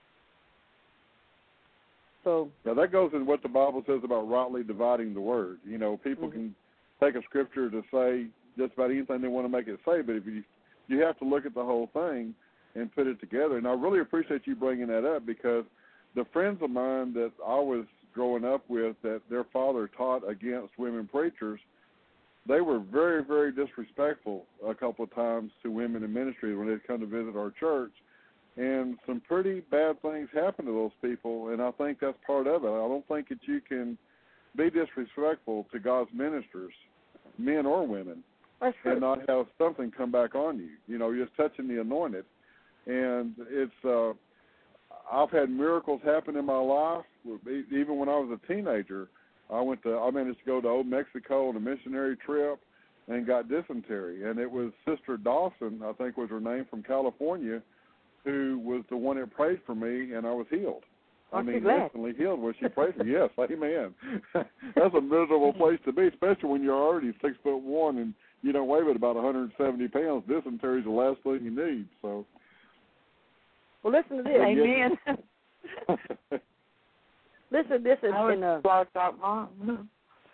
So now that goes in what the Bible says about rightly dividing the word. You know, people can take a scripture to say just about anything they want to make it say, but if you have to look at the whole thing and put it together. And I really appreciate you bringing that up because the friends of mine that I was growing up with that their father taught against women preachers, they were very, very disrespectful a couple of times to women in ministry when they'd come to visit our church. And some pretty bad things happened to those people, and I think that's part of it. I don't think that you can be disrespectful to God's ministers, men or women, and not have something come back on you. You know, you're just touching the anointed. And it's I've had miracles happen in my life. Even when I was a teenager, I managed to go to Old Mexico on a missionary trip and got dysentery. And it was Sister Dawson, I think was her name, from California, who was the one that prayed for me, and I was healed. Instantly healed when she prayed for me. Yes, amen. That's a miserable place to be, especially when you're already 6'1" and you don't weigh but about 170 pounds. Dysentery is the last thing you need. So, well, listen to this. Amen. Listen, this is I in a. Blocked out mom.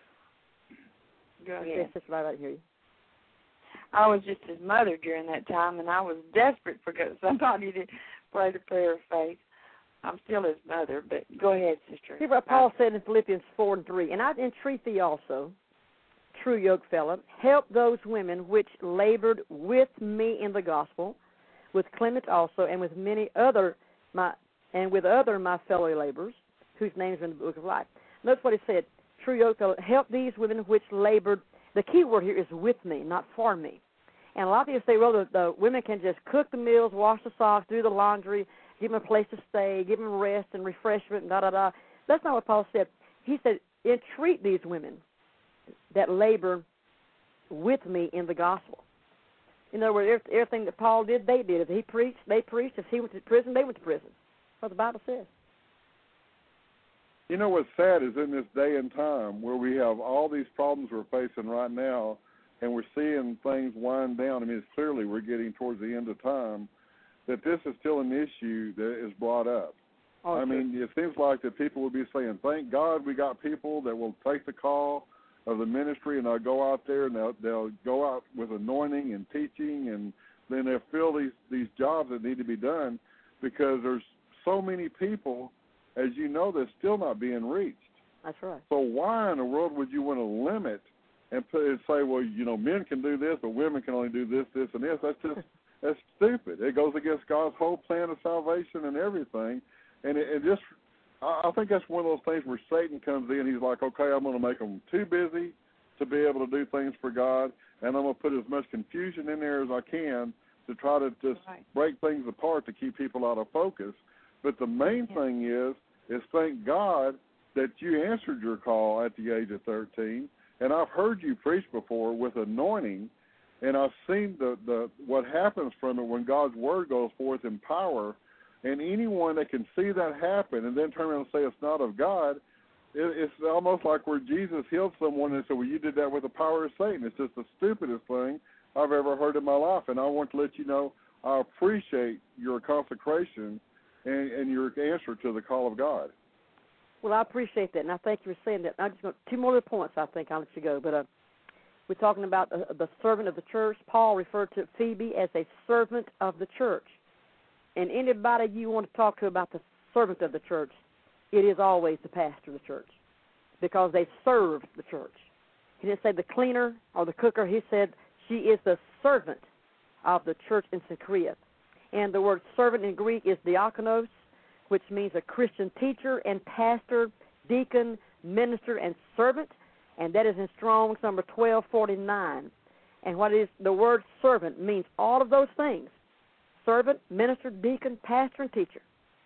Go ahead. Yes, that's right. I hear you. I was just his mother during that time, and I was desperate for somebody to pray the prayer of faith. I'm still his mother, but go ahead, sister. Hear what Paul said in Philippians 4:3. And I entreat thee also, true yokefellow, help those women which labored with me in the gospel, with Clement also, and with many other my fellow laborers, whose names are in the book of life. Notice what he said. True yokefellow, help these women which labored. The key word here is with me, not for me. And a lot of people say, well, the women can just cook the meals, wash the socks, do the laundry, give them a place to stay, give them rest and refreshment, and da-da-da. That's not what Paul said. He said, entreat these women that labor with me in the gospel. In other words, everything that Paul did, they did. If he preached, they preached. If he went to prison, they went to prison. That's what the Bible says. You know what's sad is in this day and time where we have all these problems we're facing right now and we're seeing things wind down. I mean, clearly we're getting towards the end of time, that this is still an issue that is brought up. Oh, I mean, it seems like that people will be saying, thank God we got people that will take the call of the ministry and they'll go out there and they'll go out with anointing and teaching, and then they'll fill these jobs that need to be done because there's so many people as you know, that's still not being reached. That's right. So why in the world would you want to limit and say, well, men can do this, but women can only do this, this, and this? That's stupid. It goes against God's whole plan of salvation and everything. And I think that's one of those things where Satan comes in. He's like, okay, I'm going to make them too busy to be able to do things for God, and I'm going to put as much confusion in there as I can to try to just break things apart to keep people out of focus. But the main thing is thank God that you answered your call at the age of 13. And I've heard you preach before with anointing, and I've seen the what happens from it when God's word goes forth in power. And anyone that can see that happen and then turn around and say it's not of God, it's almost like where Jesus healed someone and said, well, you did that with the power of Satan. It's just the stupidest thing I've ever heard in my life. And I want to let you know I appreciate your consecration and your answer to the call of God. Well, I appreciate that, and I thank you for saying that. I'm just going two more points, I think. I'll let you go. But we're talking about the servant of the church. Paul referred to Phoebe as a servant of the church. And anybody you want to talk to about the servant of the church, it is always the pastor of the church, because they served the church. He didn't say the cleaner or the cooker. He said she is the servant of the church in Cenchrea. And the word servant in Greek is diakonos, which means a Christian teacher and pastor, deacon, minister, and servant. And that is in Strong's number 1249. And what is the word servant means all of those things: servant, minister, deacon, pastor, and teacher.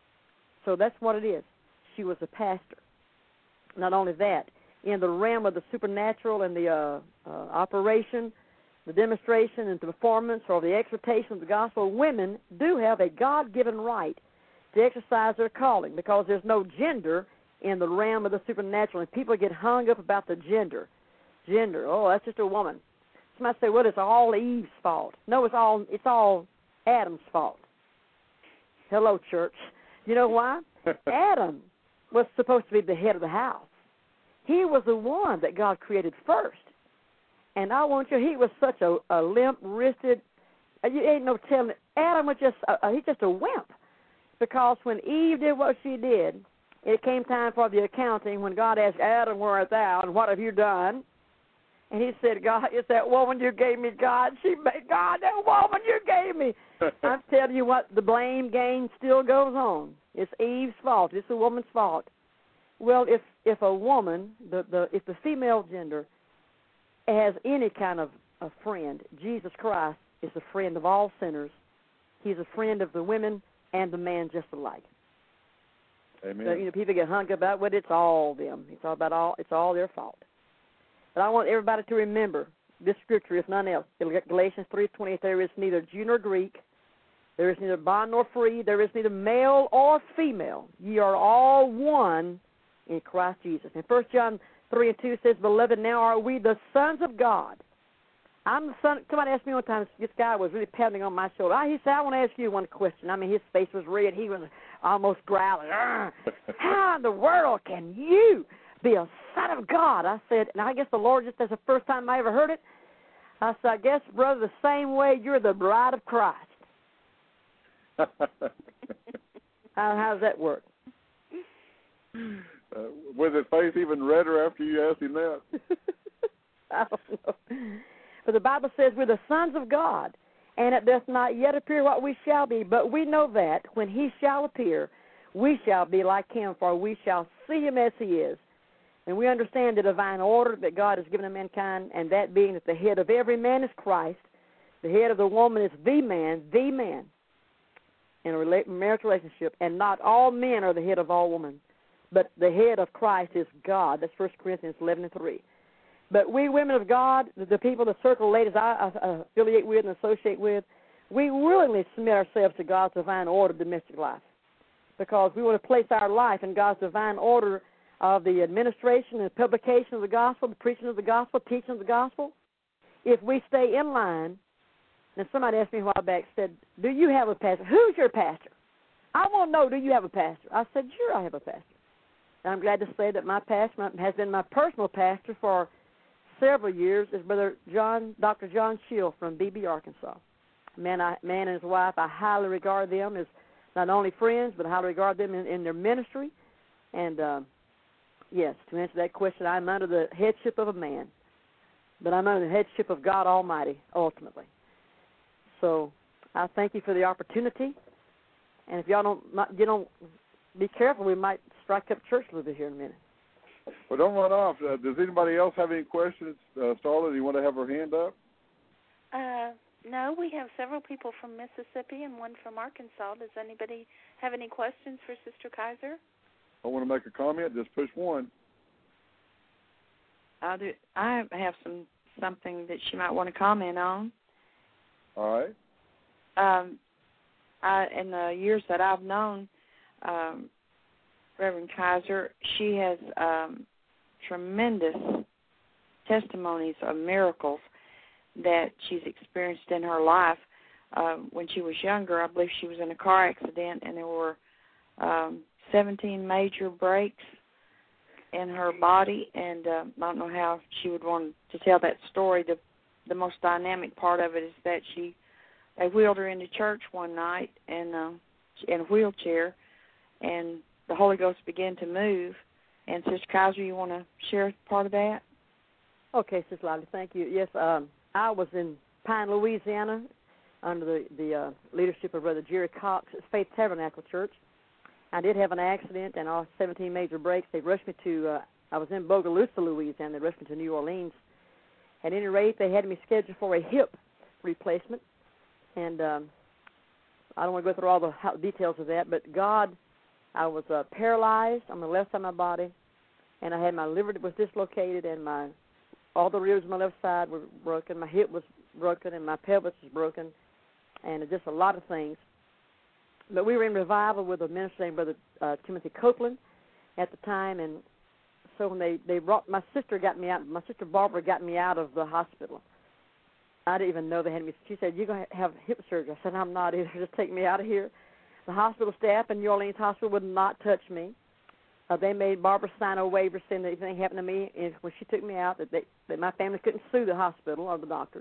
So that's what it is. She was a pastor. Not only that, in the realm of the supernatural and the operation, the demonstration and the performance or the exhortation of the gospel, women do have a God-given right to exercise their calling, because there's no gender in the realm of the supernatural, and people get hung up about the gender. Oh, that's just a woman. Somebody say, well, it's all Eve's fault. No, it's all Adam's fault. Hello, church. You know why? Adam was supposed to be the head of the house. He was the one that God created first. And I want you, he was such a limp-wristed, you ain't no telling, Adam was he's just a wimp. Because when Eve did what she did, it came time for the accounting when God asked Adam, where art thou, and what have you done? And he said, God, it's that woman you gave me, God. She made God, that woman you gave me. I'm telling you what, the blame game still goes on. It's Eve's fault. It's the woman's fault. Well, if a woman, if the female gender has any kind of a friend, Jesus Christ is a friend of all sinners. He's a friend of the women and the man just alike. Amen. So, people get hung up about, well, it's all them. It's all their fault. But I want everybody to remember this scripture, if none else. Galatians 3:20, there is neither Jew nor Greek, there is neither bond nor free, there is neither male or female. Ye are all one in Christ Jesus. And 1 John 3:2 says, beloved, now are we the sons of God. I'm the son. Somebody asked me one time, this guy was really pounding on my shoulder. He said, I want to ask you one question. I mean, his face was red. He was almost growling. How in the world can you be a son of God? I said, and I guess the Lord, just as the first time I ever heard it, I said, I guess, brother, the same way you're the bride of Christ. How does that work? Was his face even redder after you asked him that? I don't know. But the Bible says we're the sons of God, and it doth not yet appear what we shall be. But we know that when he shall appear, we shall be like him, for we shall see him as he is. And we understand the divine order that God has given to mankind, and that being that the head of every man is Christ, the head of the woman is the man, in a marital relationship. And not all men are the head of all women, but the head of Christ is God. That's 1 Corinthians 11:3. But we women of God, the people, the circle of ladies I affiliate with and associate with, we willingly submit ourselves to God's divine order of domestic life, because we want to place our life in God's divine order of the administration and publication of the gospel, the preaching of the gospel, teaching of the gospel. If we stay in line, and somebody asked me a while back, said, do you have a pastor? Who's your pastor? I want to know, do you have a pastor? I said, sure, I have a pastor. And I'm glad to say that my pastor has been my personal pastor for several years, is Brother Dr. John Shield from Beebe, Arkansas. Man and his wife, I highly regard them as not only friends, but I highly regard them in their ministry. And, yes, to answer that question, I'm under the headship of a man, but I'm under the headship of God Almighty, ultimately. So I thank you for the opportunity. And if y'all don't be careful, we might strike up church a little bit here in a minute. Well, don't run off. Does anybody else have any questions? Starla, do you want to have her hand up? No, we have several people from Mississippi and one from Arkansas. Does anybody have any questions for Sister Kaiser? I want to make a comment. Just push one. I do. I have something that she might want to comment on. All right. In the years that I've known Reverend Kaiser, she has tremendous testimonies of miracles that she's experienced in her life. When she was younger, I believe she was in a car accident, and there were 17 major breaks in her body, and I don't know how she would want to tell that story. The most dynamic part of it is that they wheeled her into church one night in a wheelchair, and the Holy Ghost began to move. And Sister Kaiser, you want to share part of that? Okay, Sister Lively, thank you. Yes, I was in Pine, Louisiana, under the leadership of Brother Jerry Cox at Faith Tabernacle Church. I did have an accident and all 17 major breaks. They rushed me to, I was in Bogalusa, Louisiana. They rushed me to New Orleans. At any rate, they had me scheduled for a hip replacement. And I don't want to go through all the details of that, but God, I was paralyzed on the left side of my body, and I had my liver was dislocated, and all the ribs on my left side were broken. My hip was broken, and my pelvis was broken, and just a lot of things. But we were in revival with a minister named Brother Timothy Copeland at the time, and so when they brought, my sister Barbara got me out of the hospital. I didn't even know they had me. She said, "You're going to have hip surgery." I said, "I'm not either. Just take me out of here." The hospital staff in New Orleans Hospital would not touch me. They made Barbara sign a waiver saying that if anything happened to me, when she took me out, that my family couldn't sue the hospital or the doctors.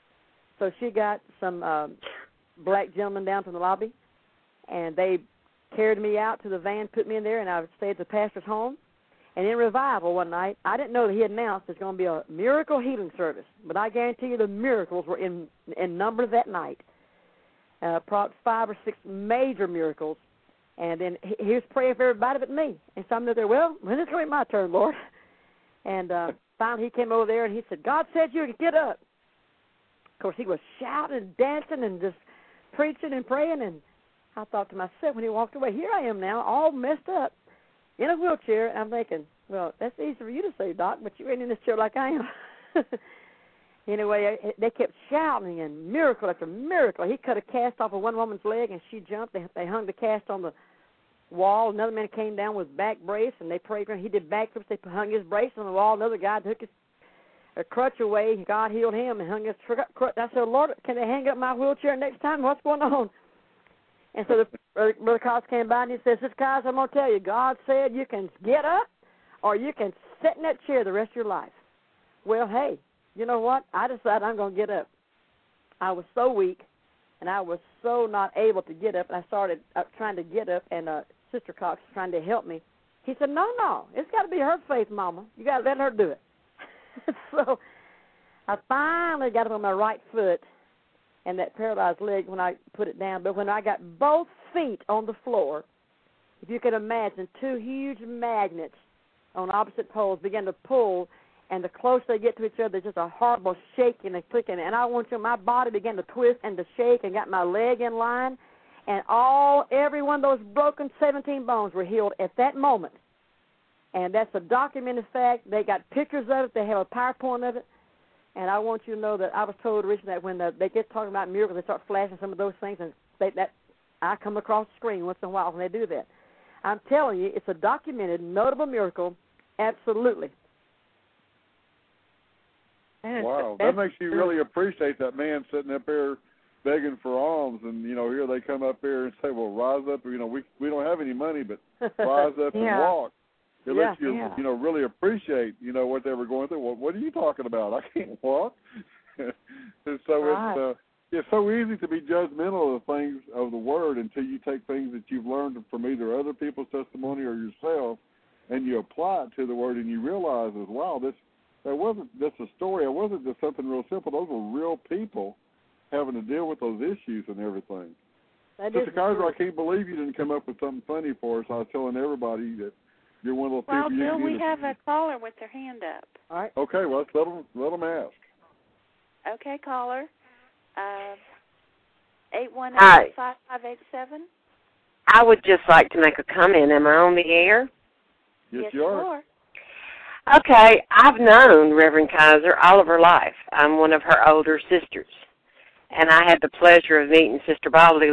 So she got some black gentlemen down from the lobby, and they carried me out to the van, put me in there, and I stayed at the pastor's home. And in revival one night, I didn't know that he announced there's going to be a miracle healing service, but I guarantee you the miracles were in number that night. Probably 5 or 6 major miracles, and then he was praying for everybody but me. And so I'm there, well, when is it going to be my turn, Lord? And finally he came over there and he said, "God said you could get up." Of course, he was shouting and dancing and just preaching and praying, and I thought to myself when he walked away, here I am now, all messed up, in a wheelchair, and I'm thinking, well, that's easy for you to say, Doc, but you ain't in this chair like I am. Anyway, they kept shouting, and miracle after miracle. He cut a cast off of one woman's leg, and she jumped. They hung the cast on the wall. Another man came down with back brace, and they prayed for him. He did backflips. They hung his brace on the wall. Another guy took his crutch away. God healed him and hung his crutch. I said, "Lord, can they hang up my wheelchair next time? What's going on?" And so Brother Cox came by, and he says, "Sister Kaiser, I'm going to tell you, God said you can get up or you can sit in that chair the rest of your life." Well, hey, you know what? I decided I'm going to get up. I was so weak, and I was so not able to get up, and I started trying to get up, and Sister Cox was trying to help me. He said, no, it's got to be her faith, Mama. You got to let her do it. So I finally got up on my right foot and that paralyzed leg when I put it down. But when I got both feet on the floor, if you can imagine, 2 huge magnets on opposite poles began to pull, and the closer they get to each other, just a horrible shaking and clicking. And I want you, my body began to twist and to shake and got my leg in line, and every one of those broken 17 bones were healed at that moment. And that's a documented fact. They got pictures of it. They have a PowerPoint of it. And I want you to know that I was told originally that when they get talking about miracles, they start flashing some of those things, and I come across the screen once in a while when they do that. I'm telling you, it's a documented, notable miracle, absolutely. Wow, that makes you really appreciate that man sitting up there begging for alms, and here they come up there and say, "Well, rise up. We don't have any money, but rise up and walk." It lets you, really appreciate, what they were going through. Well, what are you talking about? I can't walk. And so it's so easy to be judgmental of the things of the Word until you take things that you've learned from either other people's testimony or yourself and you apply it to the Word, and you realize, wow, that wasn't just a story. It wasn't just something real simple. Those were real people having to deal with those issues and everything. Mr. Kaiser, I can't believe you didn't come up with something funny for us. I was telling everybody that you're one of those people. Well, Bill, we have a caller with their hand up. All right. Okay, well, let's let them ask. Okay, caller. 818-5587. I would just like to make a comment. Am I on the air? Yes, you are. Okay, I've known Reverend Kaiser all of her life. I'm one of her older sisters. And I had the pleasure of meeting Sister Bobby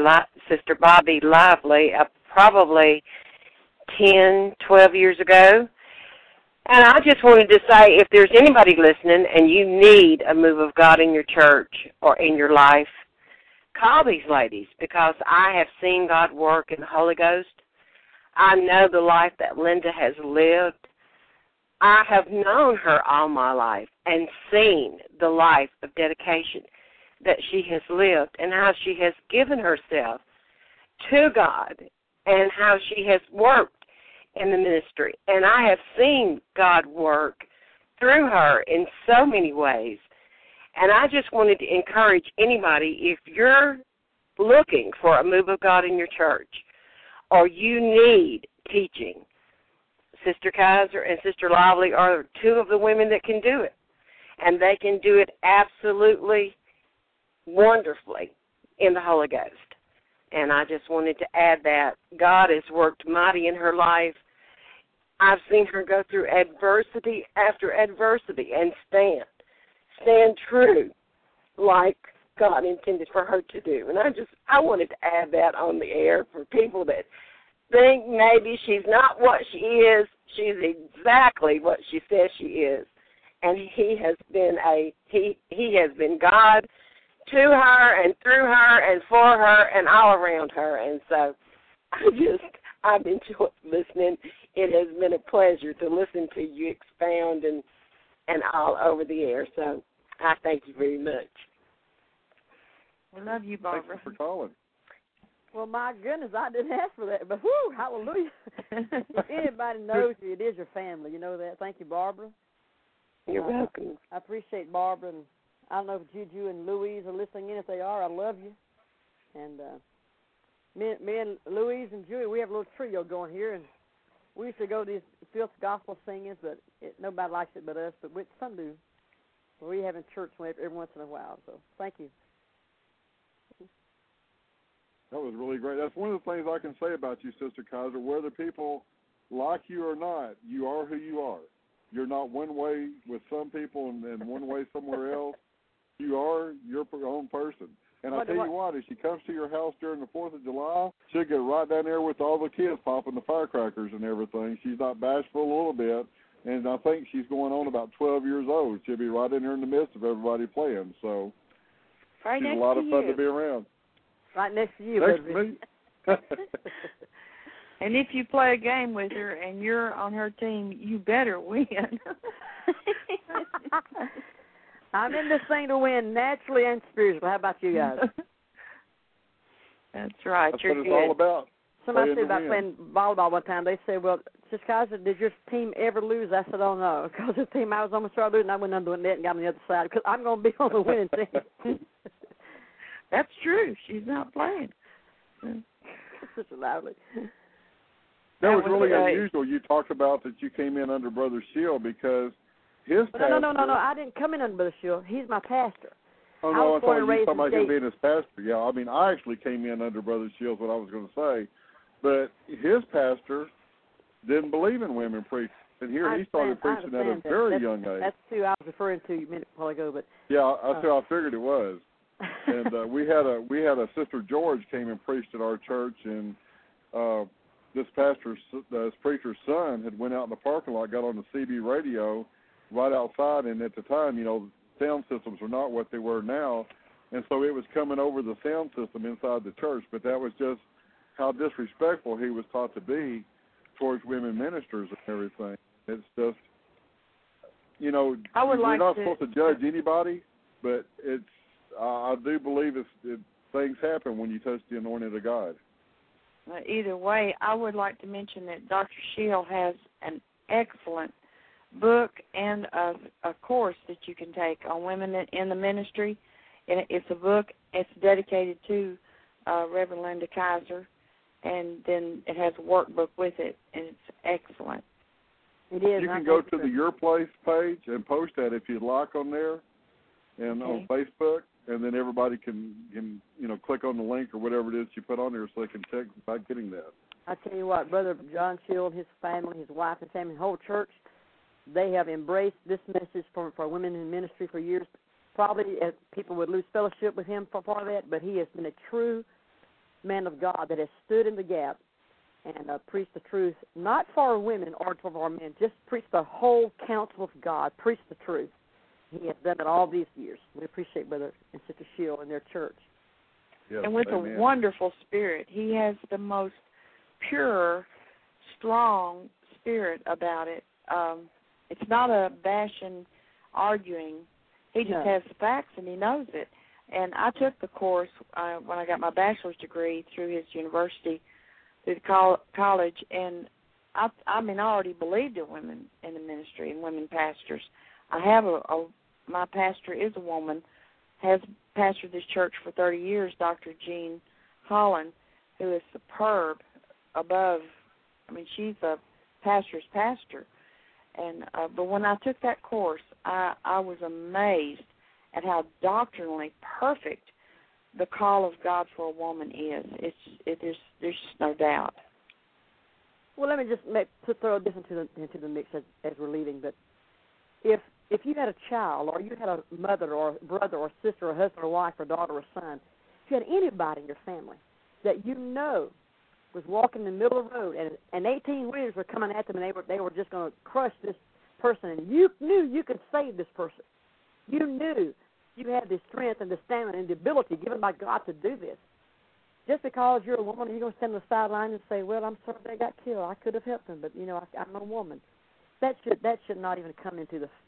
Lively probably 10, 12 years ago. And I just wanted to say, if there's anybody listening and you need a move of God in your church or in your life, call these ladies, because I have seen God work in the Holy Ghost. I know the life that Linda has lived. I have known her all my life and seen the life of dedication that she has lived and how she has given herself to God and how she has worked in the ministry. And I have seen God work through her in so many ways. And I just wanted to encourage anybody, if you're looking for a move of God in your church or you need teaching, Sister Kaiser and Sister Lively are two of the women that can do it. And they can do it absolutely wonderfully in the Holy Ghost. And I just wanted to add that God has worked mighty in her life. I've seen her go through adversity after adversity and stand true like God intended for her to do. And I wanted to add that on the air for people that think maybe she's not what she is. She's exactly what she says she is. And he has been God to her and through her and for her and all around her. And so I've enjoyed listening. It has been a pleasure to listen to you expound and all over the air. So I thank you very much. We love you, Barbara. Thank you for calling. Well, my goodness, I didn't ask for that, but whoo, hallelujah. If anybody knows you, it is your family. You know that. Thank you, Barbara. You're welcome. I appreciate Barbara, and I don't know if Juju and Louise are listening in. If they are, I love you. And me and Louise and Julie, we have a little trio going here, and we used to go to these filth gospel singings, but nobody likes it but us, but some do. We have in church every once in a while, so thank you. That was really great. That's one of the things I can say about you, Sister Kaiser. Whether people like you or not, you are who you are. You're not one way with some people and one way somewhere else. You are your own person. And I tell you what, if she comes to your house during the 4th of July, she'll get right down there with all the kids popping the firecrackers and everything. She's not bashful a little bit. And I think she's going on about 12 years old. She'll be right in there in the midst of everybody playing. So right she's a lot of fun to be around. Right next to you, next to me. And if you play a game with her and you're on her team, you better win. I'm in this thing to win naturally and spiritually. How about you guys? That's right. That's you're what it's good. all about. Somebody said about playing volleyball one time. They said, well, Sister Kaiser, did your team ever lose? I said, oh, no, because the team I was on the start losing, I went under the net and got on the other side because I'm going to be on the winning team. That's true. She's not playing. Sister Lively. That was really unusual. You talked about that you came in under Brother Shield because his pastor... No. I didn't come in under Brother Shield. He's my pastor. Oh, no, I thought you were talking about him being his pastor. Yeah, I mean, I actually came in under Brother Shields, what I was going to say. But his pastor didn't believe in women preaching. And here he started preaching at a very young age. That's who I was referring to a minute ago. But yeah, that's who I figured it was. And we had a Sister George came and preached at our church, and this preacher's son had went out in the parking lot, got on the CB radio right outside, and at the time, sound systems were not what they were now, and so it was coming over the sound system inside the church, but that was just how disrespectful he was taught to be towards women ministers and everything. It's just, you're not supposed to judge anybody, but I do believe things happen when you touch the anointing of God. either way, I would like to mention that Dr. Shield has an excellent book and a course that you can take on women in the ministry. And it's a book. It's dedicated to Reverend Linda Kaiser, and then it has a workbook with it, and it's excellent. It is. You can go to the Your Place page and post that if you'd like on there, and on Facebook, and then everybody can click on the link or whatever it is you put on there so they can check about getting that. I tell you what, Brother John Shield, his family, his wife and family, the whole church, they have embraced this message for women in ministry for years. Probably people would lose fellowship with him for part of that, but he has been a true man of God that has stood in the gap and preached the truth, not for women or for our men, just preach the whole counsel of God, preach the truth. He has done it all these years. We appreciate Brother and Sister Shield and their church. Yes, and with amen. a wonderful spirit. He has the most pure, strong spirit about it. It's not a bashing, arguing. He just has facts, and he knows it. And I took the course when I got my bachelor's degree through his university, through the college, and I already believed in women in the ministry and women pastors. I have my pastor is a woman, has pastored this church for 30 years, Dr. Jean Holland, who is superb above. She's a pastor's pastor. And but when I took that course, I was amazed at how doctrinally perfect the call of God for a woman is. There's just no doubt. Well, let me just throw this into the mix as we're leaving. But if you had a child, or you had a mother or brother or sister or husband or wife or daughter or son, if you had anybody in your family that you know was walking in the middle of the road and 18 wheelers were coming at them and they were just going to crush this person, and you knew you could save this person. You knew you had the strength and the stamina and the ability given by God to do this. Just because you're a woman, you're going to stand on the sideline and say, well, I'm sorry they got killed. I could have helped them, but, I'm a woman. That should not even come into it.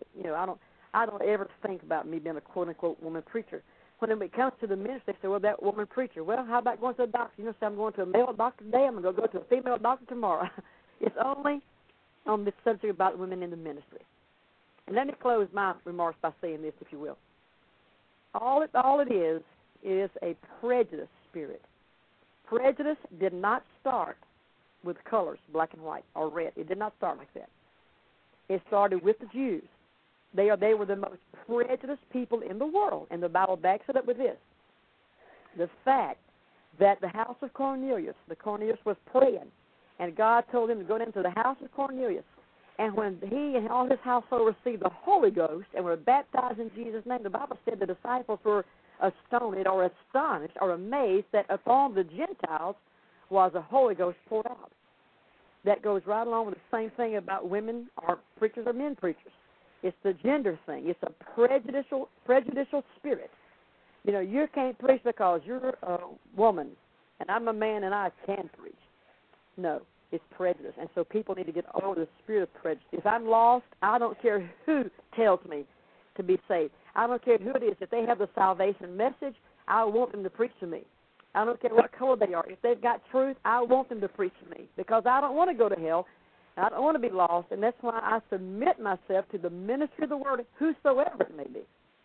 I don't ever think about me being a quote-unquote woman preacher. When it comes to the ministry, they say, well, that woman preacher. Well, how about going to a doctor? Say, I'm going to a male doctor today. I'm going to go to a female doctor tomorrow. It's only on this subject about women in the ministry. And let me close my remarks by saying this, if you will. All it is a prejudice spirit. Prejudice did not start with colors, black and white or red. It did not start like that. It started with the Jews. They were the most prejudiced people in the world, and the Bible backs it up with this. The fact that the house of Cornelius was praying, and God told him to go into the house of Cornelius, and when he and all his household received the Holy Ghost and were baptized in Jesus' name, the Bible said the disciples were astonished or astonished or amazed that upon the Gentiles was the Holy Ghost poured out. That goes right along with the same thing about women or preachers or men preachers. It's the gender thing. It's a prejudicial spirit. You can't preach because you're a woman, and I'm a man and I can preach. No, it's prejudice. And so people need to get over the spirit of prejudice. If I'm lost, I don't care who tells me to be saved. I don't care who it is. If they have the salvation message, I want them to preach to me. I don't care what color they are. If they've got truth, I want them to preach to me because I don't want to go to hell. I don't want to be lost, and that's why I submit myself to the ministry of the word, whosoever it may be.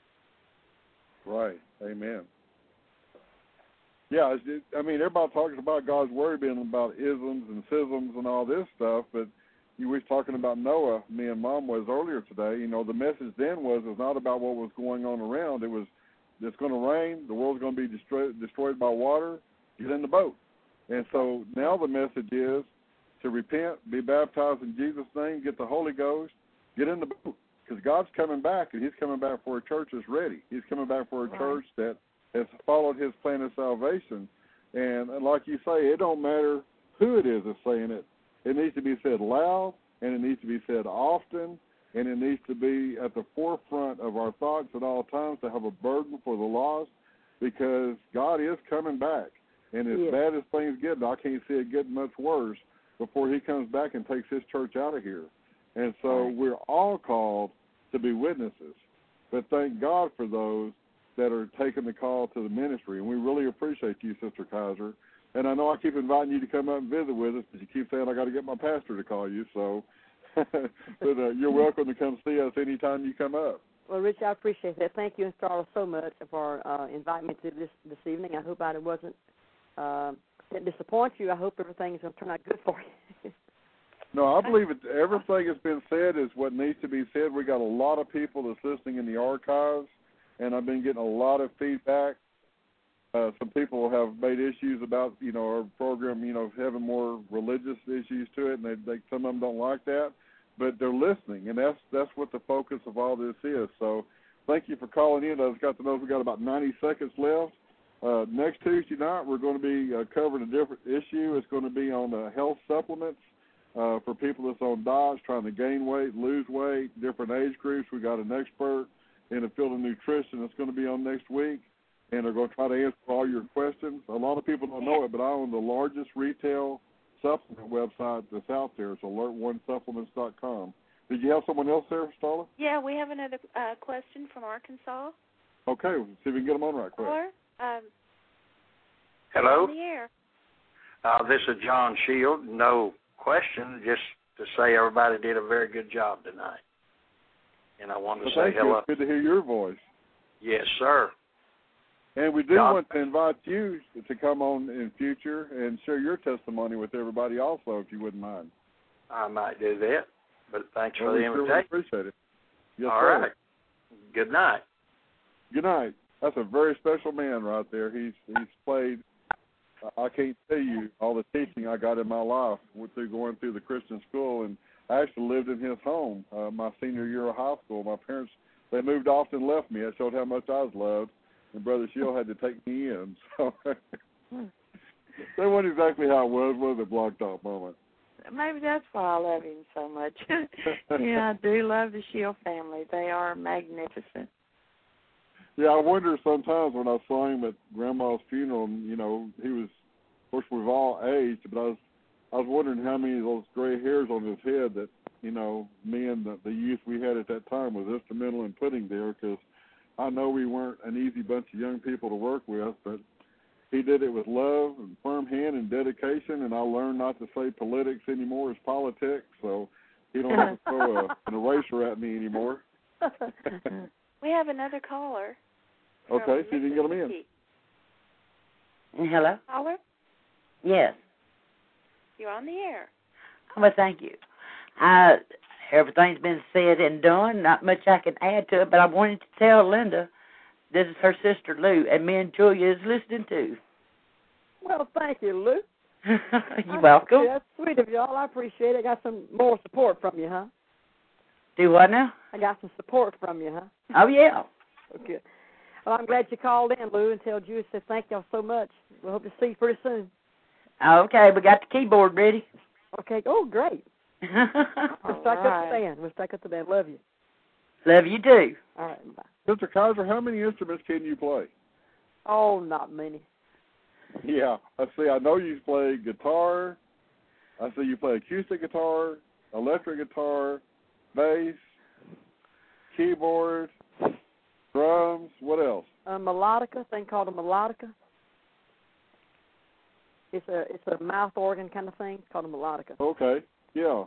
Right. Amen. Yeah, everybody talks about God's word being about isms and schisms and all this stuff, but you were talking about Noah, me and Mom was earlier today. The message then it's not about what was going on around. It was, it's going to rain, the world's going to be destroyed by water, get in the boat. And so now the message is to repent, be baptized in Jesus' name, get the Holy Ghost, get in the boat, because God's coming back, and he's coming back for a church that's ready. He's coming back for a church that has followed his plan of salvation. And like you say, it don't matter who it is that's saying it. It needs to be said loud, and it needs to be said often, and it needs to be at the forefront of our thoughts at all times to have a burden for the lost, because God is coming back. And as bad as things get, I can't see it getting much worse before he comes back and takes his church out of here. And so we're all called to be witnesses. But thank God for those that are taking the call to the ministry, and we really appreciate you, Sister Kaiser. And I know I keep inviting you to come up and visit with us, but you keep saying I got to get my pastor to call you. So, but you're welcome to come see us anytime you come up. Well, Rich, I appreciate that. Thank you and Starla so much for inviting me to this evening. I hope I didn't disappoint you. I hope everything is going to turn out good for you. No, I believe everything that's been said is what needs to be said. We got a lot of people that's listening in the archives, and I've been getting a lot of feedback. Some people have made issues about, our program, having more religious issues to it, and they some of them don't like that, but they're listening, and that's what the focus of all this is. So thank you for calling in. I just got to know we got about 90 seconds left. Next Tuesday night, we're going to be covering a different issue. It's going to be on health supplements for people that's on diets, trying to gain weight, lose weight, different age groups. We got an expert in the field of nutrition that's going to be on next week, and they're going to try to answer all your questions. A lot of people don't know it, but I own the largest retail supplement website that's out there. It's alert1supplements.com. Did you have someone else there, Starla? Yeah, we have another question from Arkansas. Okay, let's see if we can get them on right quick. Hello? On the air. This is John Shield. No question, just to say everybody did a very good job tonight. And I wanted to say hello. It's good to hear your voice. Yes, sir. And we do want to invite you to come on in future and share your testimony with everybody also, if you wouldn't mind. I might do that, but thanks for the invitation. Sure appreciate it. Yes, all sir. right. Good night. Good night. That's a very special man right there. He's played, I can't tell you all the teaching I got in my life through going through the Christian school, and I actually lived in his home my senior year of high school. My parents, they moved off and left me. That showed how much I was loved. And Brother Shield had to take me in. So that wasn't exactly how it was a Blog Talk moment? Maybe that's why I love him so much. Yeah, I do love the Shield family. They are magnificent. Yeah, I wonder sometimes when I saw him at Grandma's funeral, and, he was, of course, we've all aged, but I was wondering how many of those gray hairs on his head that, me and the youth we had at that time was instrumental in putting there, because I know we weren't an easy bunch of young people to work with, but he did it with love and firm hand and dedication, and I learned not to say politics anymore as politics, so he don't have to throw an eraser at me anymore. We have another caller. Okay, so you can get them in. Hello? Caller? Yes. You're on the air. Well, thank you. Everything's been said and done. Not much I can add to it, but I wanted to tell Linda this is her sister Lou, and me and Julia is listening too. Well, thank you, Lou. You're welcome. That's sweet of y'all. I appreciate it. I got some more support from you, huh? Do what now? I got some support from you, huh? Oh, yeah. Okay. Well, I'm glad you called in, Lou, and tell Julia to thank y'all so much. We hope to see you pretty soon. Okay, we got the keyboard ready. Okay. Oh, great. We'll strike up the band. We'll strike up the band. Love you. Love you, too. All right, bye. Mr. Kaiser, how many instruments can you play? Oh, not many. Yeah. I know you play guitar. I see you play acoustic guitar, electric guitar, bass, keyboard, drums. What else? A melodica, thing called a melodica. It's a mouth organ kind of thing. It's called a melodica. Okay. Yeah.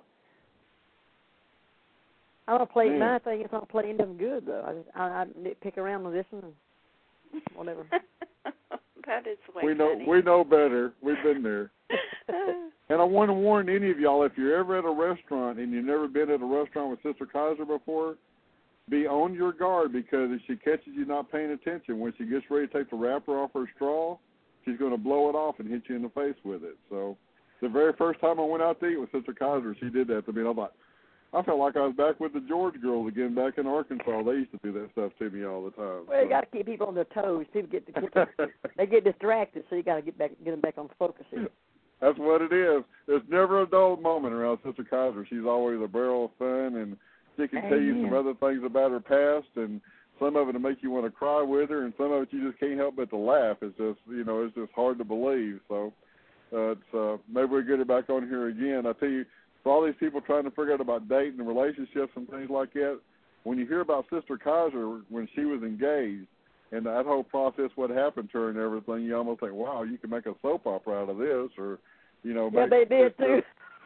I don't play. My thing is I don't play any of them good though. I pick around with this one and whatever. That is way funny. We know better. We've been there. And I want to warn any of y'all, if you're ever at a restaurant and you've never been at a restaurant with Sister Kaiser before, be on your guard, because if she catches you not paying attention, when she gets ready to take the wrapper off her straw, she's going to blow it off and hit you in the face with it. So the very first time I went out to eat with Sister Kaiser, she did that to me. And I felt like I was back with the George girls again back in Arkansas. They used to do that stuff to me all the time. Well, you got to keep people on their toes. People they get distracted, so you got to get them back on focus here. That's what it is. There's never a dull moment around Sister Kaiser. She's always a barrel of fun, and she can tell you some other things about her past, and some of it will make you want to cry with her, and some of it you just can't help but to laugh. It's just, it's just hard to believe. So maybe we'll get her back on here again. I tell you, for all these people trying to figure out about dating and relationships and things like that, when you hear about Sister Kaiser when she was engaged And that whole process, what happened to her and everything, you almost think, wow, you can make a soap opera out of this, or, Yeah, they did too.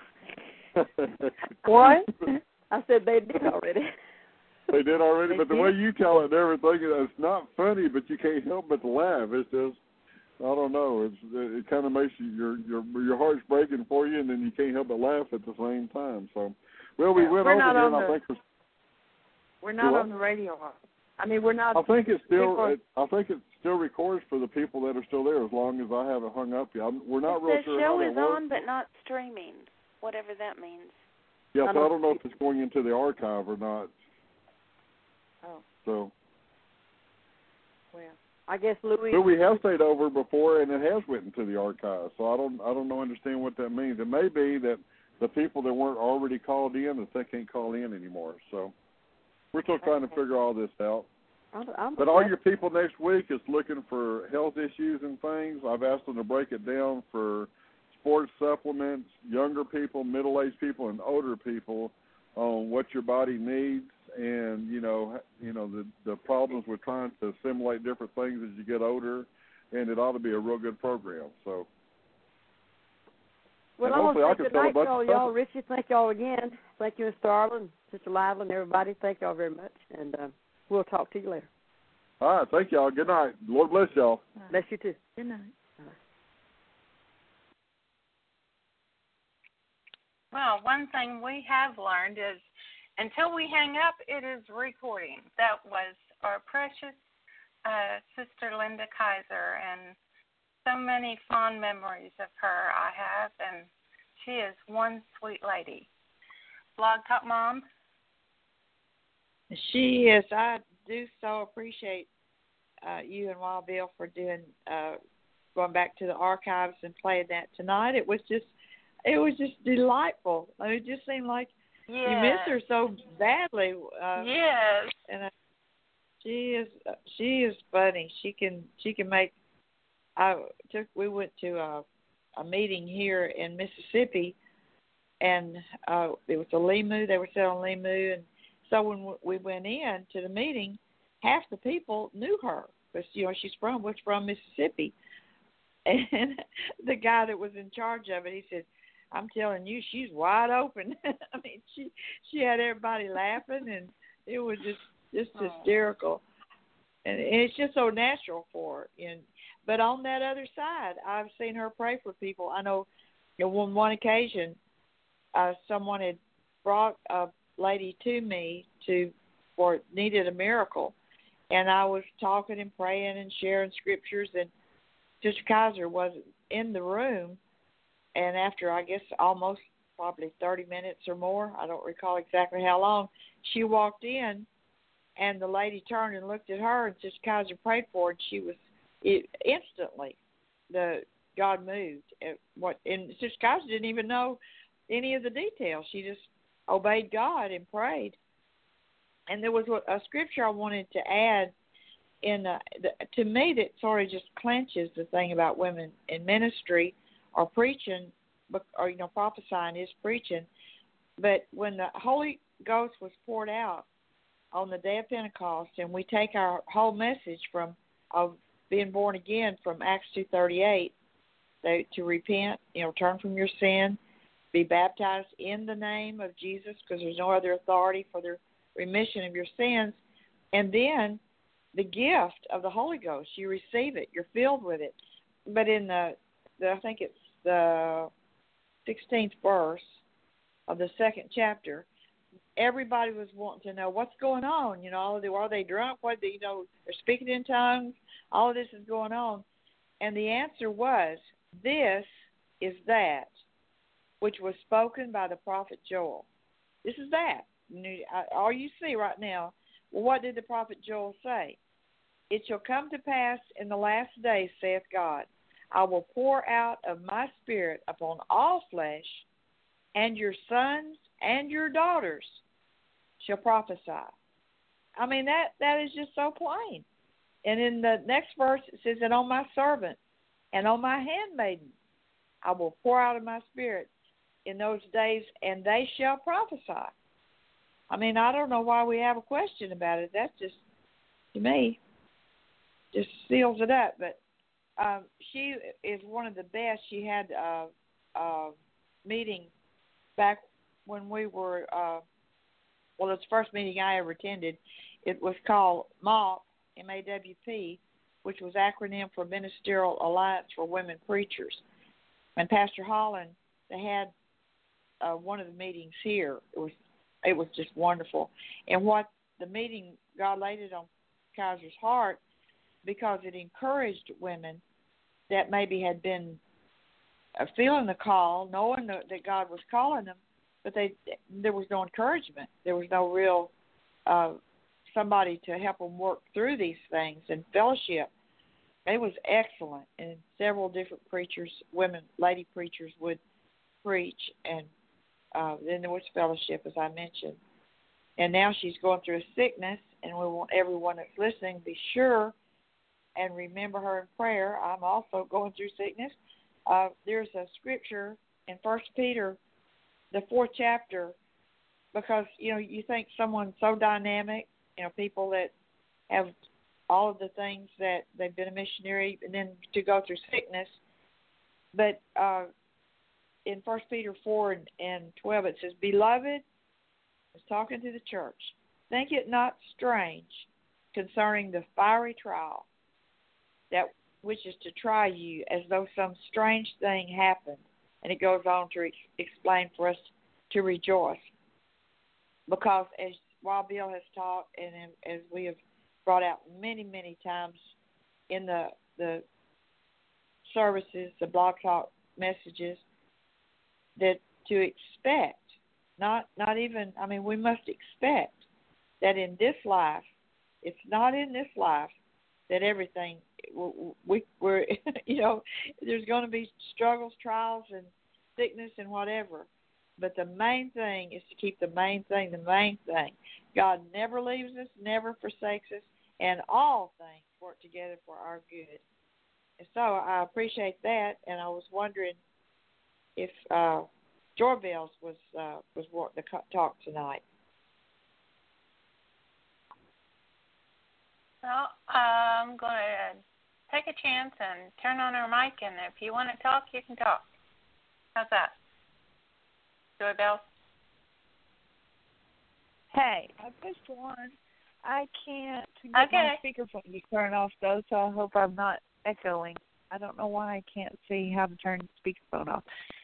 What? I said they did already. They did already, They but the did. way you tell it and everything, it's not funny, but you can't help but to laugh. It's just, I don't know. It kind of makes your heart's breaking for you, and then you can't help but laugh at the same time. So, well, we went over there, and I think we're not on the radio. I mean, we're not. I think it people, still records for the people that are still there, as long as I haven't hung up yet. We're not real The sure show how that is works. on, but not streaming, whatever that means. Yeah, so I don't know if it's going into the archive or not. Oh. So. Well, I guess Louis. But we have stayed over before, and it has went into the archive. So I don't understand what that means. It may be that the people that weren't already called in, that they can't call in anymore. So we're still trying to figure all this out. But all your people next week is looking for health issues and things. I've asked them to break it down for sports supplements, younger people, middle-aged people, and older people on what your body needs, and the problems with trying to assimilate different things as you get older, and it ought to be a real good program. So, well, I want to say good night to all y'all. Richie, thank y'all again. Thank you, Miss Starla, and Sister Lively, and everybody. Thank y'all very much, and we'll talk to you later. All right, thank y'all. Good night. Lord bless y'all. Bless you too. Good night. Well, one thing we have learned is until we hang up, it is recording. That was our precious Sister Linda Kaiser, and so many fond memories of her I have, and she is one sweet lady. Blog Talk Mom? She is. I do so appreciate you and Wild Bill for doing going back to the archives and playing that tonight. It was just delightful. It just seemed like you miss her so badly. Yes. And she is funny. She can make. We went to a meeting here in Mississippi, and it was a Limu. They were selling Limu, and so when we went in to the meeting, half the people knew her because she's from Mississippi, and the guy that was in charge of it, he said, I'm telling you, she's wide open. I mean, she had everybody laughing, and it was just hysterical. And it's just so natural for her. But on that other side, I've seen her pray for people. I know on one occasion, someone had brought a lady to me for needed a miracle, and I was talking and praying and sharing scriptures, and Sister Kaiser wasn't in the room. And after, I guess, almost probably 30 minutes or more, I don't recall exactly how long, she walked in, and the lady turned and looked at her, and Sister Kaiser prayed for her, and instantly, God moved. And Sister Kaiser didn't even know any of the details. She just obeyed God and prayed. And there was a scripture I wanted to add to me that sort of just clenches the thing about women in ministry or preaching, or prophesying is preaching. But when the Holy Ghost was poured out on the day of Pentecost, and we take our whole message of being born again from Acts 2:38, to repent, turn from your sin, be baptized in the name of Jesus, because there's no other authority for the remission of your sins, and then the gift of the Holy Ghost, you receive it, you're filled with it. But in I think it's the 16th verse of the second chapter, everybody was wanting to know what's going on. Are they drunk? They're speaking in tongues. All of this is going on. And the answer was, this is that which was spoken by the prophet Joel. This is that. All you see right now, well, what did the prophet Joel say? It shall come to pass in the last days, saith God, I will pour out of my spirit upon all flesh, and your sons and your daughters shall prophesy. I mean, that is just so plain. And in the next verse, it says, and on my servant and on my handmaiden I will pour out of my spirit in those days, and they shall prophesy. I mean, I don't know why we have a question about it. That's just, to me. just seals it up. But she is one of the best. She had a meeting back when we were, well, it was the first meeting I ever attended. It was called MAWP, M-A-W-P, which was acronym for Ministerial Alliance for Women Preachers. And Pastor Holland, they had one of the meetings here. It was just wonderful. And what the meeting, God laid it on Kaiser's heart because it encouraged women that maybe had been feeling the call, knowing that God was calling them, but there was no encouragement. There was no real somebody to help them work through these things and fellowship. It was excellent, and several different preachers, women, lady preachers would preach, and then there was fellowship, as I mentioned. And now she's going through a sickness, and we want everyone that's listening to be sure and remember her in prayer. I'm also going through sickness. There's a scripture in 1 Peter, the 4th chapter, because, you think someone so dynamic, people that have all of the things that they've been a missionary and then to go through sickness. But in 1 Peter 4 and 12, it says, Beloved, it's talking to the church, think it not strange concerning the fiery trial, that which is to try you as though some strange thing happened. And it goes on to explain for us to rejoice. Because as Wild Bill has taught, and as we have brought out many, many times in the services, the Blog Talk messages, that to expect, not even, we must expect that in this life, it's not in this life that everything, we're there's going to be struggles, trials, and sickness and whatever. But the main thing is to keep the main thing. God never leaves us, never forsakes us, and all things work together for our good. And so I appreciate that, and I was wondering if Joy Bells was wanting to talk tonight. Well, I'm going to take a chance and turn on her mic, and if you want to talk, you can talk. How's that? Joy Bells? Hey, I pushed one. I can't get my speakerphone to turn off, though, so I hope I'm not echoing. I don't know why I can't see how to turn the speakerphone off.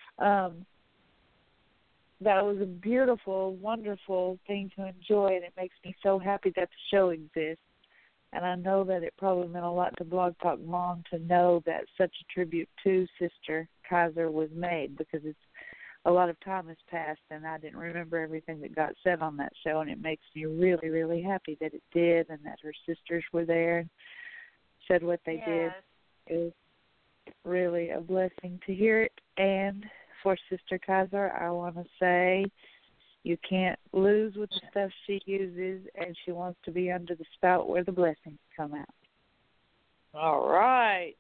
That was a beautiful, wonderful thing to enjoy, and it makes me so happy that the show exists. And I know that it probably meant a lot to Blog Talk Mom to know that such a tribute to Sister Kaiser was made, because a lot of time has passed, and I didn't remember everything that got said on that show, and it makes me really, really happy that it did, and that her sisters were there and said what they did. It was really a blessing to hear it. And for Sister Kaiser, I want to say you can't lose with the stuff she uses, and she wants to be under the spout where the blessings come out. All right.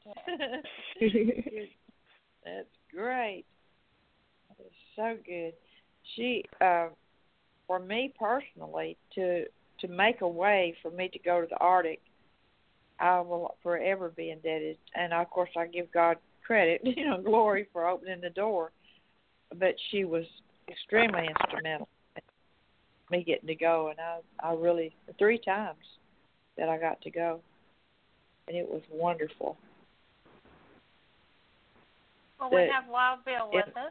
That's great. That is so good. She, for me personally, to make a way for me to go to the Arctic, I will forever be indebted. And, of course, I give God credit, glory for opening the door. But she was extremely instrumental in me getting to go. And I really, 3 times that I got to go. And it was wonderful. Well, we have Wild Bill with us.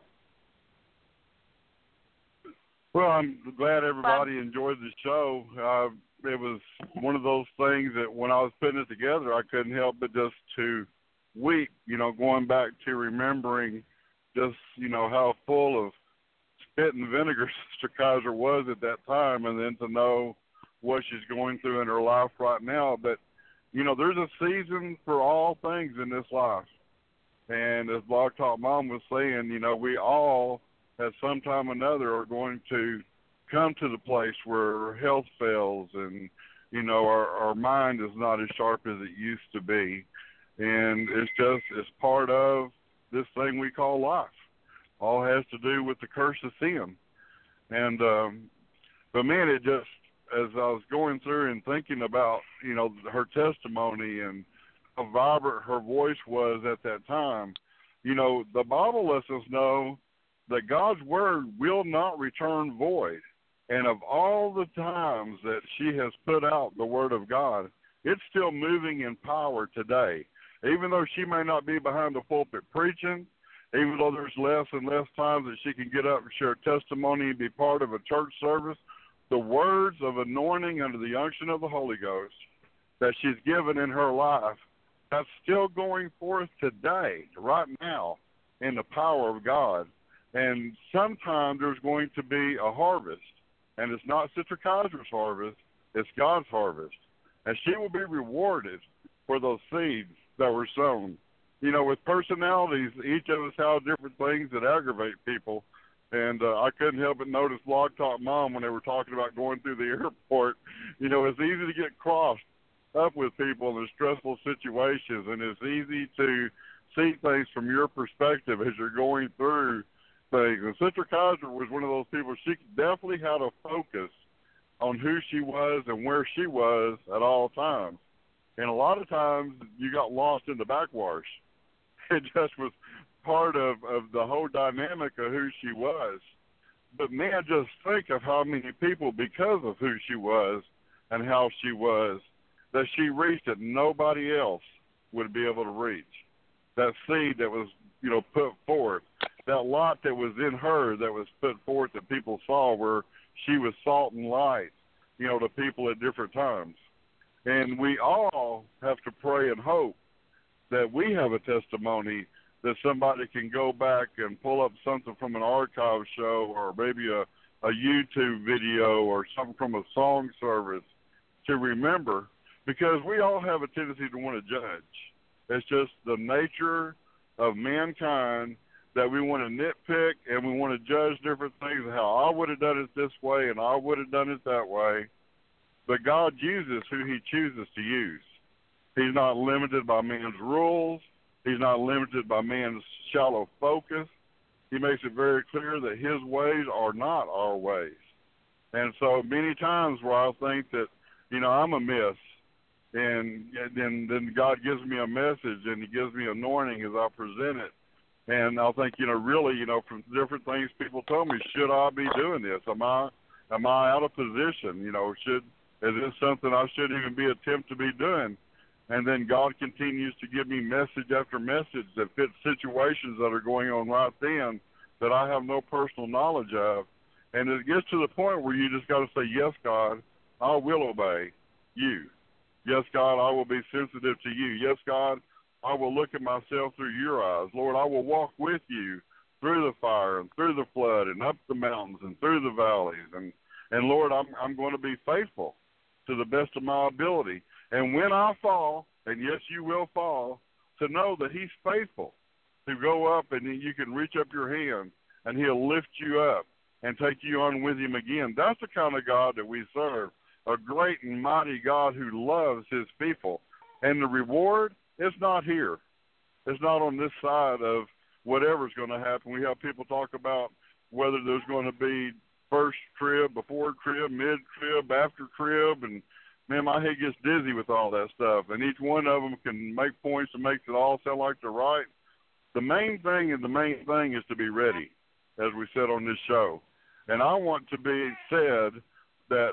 Well, I'm glad everybody enjoyed the show. It was one of those things that when I was putting it together, I couldn't help but just to weep, going back to remembering just, how full of spit and vinegar Sister Kaiser was at that time, and then to know what she's going through in her life right now. But, there's a season for all things in this life. And as Blog Talk Mom was saying, we all at some time or another are going to come to the place where health fails and, our mind is not as sharp as it used to be. And it's part of this thing we call life. All has to do with the curse of sin. And, but man, it just, as I was going through and thinking about, her testimony and how vibrant her voice was at that time. You know, the Bible lets us know that God's word will not return void. And of all the times that she has put out the word of God, it's still moving in power today. Even though she may not be behind the pulpit preaching, even though there's less and less times that she can get up and share testimony and be part of a church service, the words of anointing under the unction of the Holy Ghost that she's given in her life, that's still going forth today, right now, in the power of God. And sometime there's going to be a harvest. And it's not Sister Kaiser's harvest, it's God's harvest. And she will be rewarded for those seeds that were sown. You know, with personalities, each of us have different things that aggravate people. And I couldn't help but notice Blog Talk Mom when they were talking about going through the airport. You know, it's easy to get crossed up with people in stressful situations, and it's easy to see things from your perspective as you're going through things. And Sister Kaiser was one of those people. She definitely had a focus on who she was and where she was at all times. And a lot of times you got lost in the backwash. It just was part of the whole dynamic of who she was. But man, just think of how many people, because of who she was and how she was, that she reached that nobody else would be able to reach. That seed that was, you know, put forth, that lot that was in her that was put forth that people saw, where she was salt and light, you know, to people at different times. And we all have to pray and hope that we have a testimony that somebody can go back and pull up something from an archive show, or maybe a YouTube video or something from a song service to remember, because we all have a tendency to want to judge. It's just the nature of mankind that we want to nitpick and we want to judge different things, how I would have done it this way and I would have done it that way. But God uses who he chooses to use. He's not limited by man's rules. He's not limited by man's shallow focus. He makes it very clear that his ways are not our ways. And so many times where I think that, you know, I'm a miss, and then God gives me a message and he gives me anointing as I present it. And I'll think, you know, really, you know, from different things people told me, should I be doing this? Am I out of position? You know, is this something I shouldn't even be attempt to be doing? And then God continues to give me message after message that fits situations that are going on right then that I have no personal knowledge of. And it gets to the point where you just got to say, yes, God, I will obey you. Yes, God, I will be sensitive to you. Yes, God, I will look at myself through your eyes. Lord, I will walk with you through the fire and through the flood and up the mountains and through the valleys. And Lord, I'm going to be faithful to the best of my ability. And when I fall, and yes, you will fall, to know that he's faithful, to go up and you can reach up your hand and he'll lift you up and take you on with him again. That's the kind of God that we serve, a great and mighty God who loves his people. And the reward is not here. It's not on this side of whatever's going to happen. We have people talk about whether there's going to be first trib, before trib, mid-trib, after trib, and man, my head gets dizzy with all that stuff. And each one of them can make points and makes it all sound like they're right. The main thing is to be ready, as we said on this show. And I want to be said that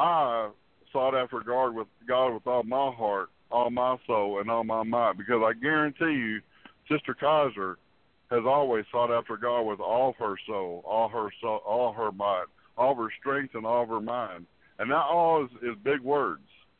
I sought after God with all my heart, all my soul, and all my might, because I guarantee you, Sister Kaiser has always sought after God with all of her soul, all her might, all of her strength, and all of her mind. And that all is big words.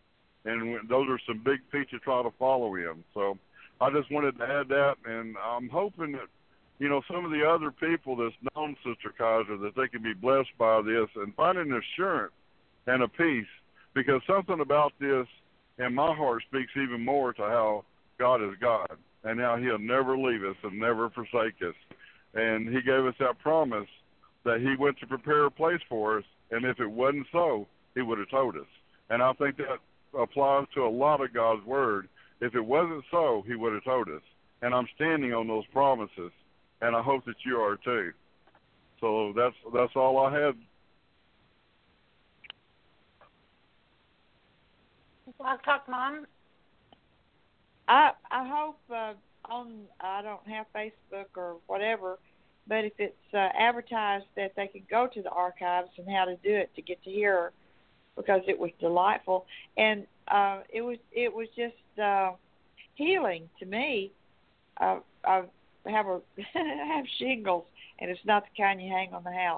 And those are some big feet to try to follow in. So I just wanted to add that, and I'm hoping that, you know, some of the other people that's known Sister Kaiser, that they can be blessed by this and find an assurance and a peace, because something about this in my heart speaks even more to how God is God and how he'll never leave us and never forsake us. And he gave us that promise that he went to prepare a place for us, and if it wasn't so, he would have told us. And I think that applies to a lot of God's word. If it wasn't so, he would have told us. And I'm standing on those promises, and I hope that you are too. So that's all I had. Blog Talk Mom. I hope on I don't have Facebook or whatever, but if it's advertised that they can go to the archives and how to do it to get to hear her, because it was delightful, and it was just healing to me. I have I have shingles, and it's not the kind you hang on the house.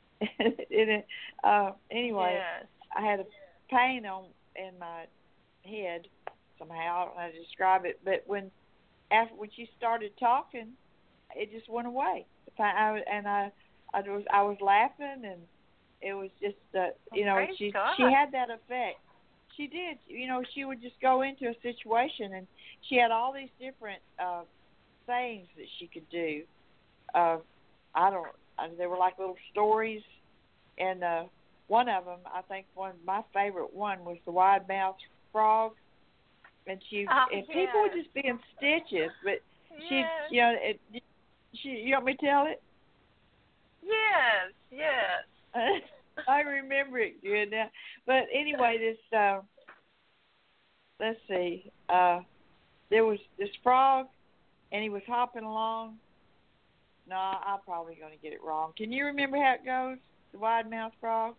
Anyway, Yes. I had a pain in my head somehow. I don't know how to describe it, but when she started talking, it just went away. I was laughing, and it was just she had that effect. She did. She would just go into a situation, and she had all these different things that she could do. They were like little stories, and one of them, I think my favorite one was the wide mouth frog, and people were just being stitches, but you want me to tell it? Yes. I remember it good now. But anyway, this let's see. There was this frog, and he was hopping along. No, I'm probably going to get it wrong. Can you remember how it goes? The wide mouth frog.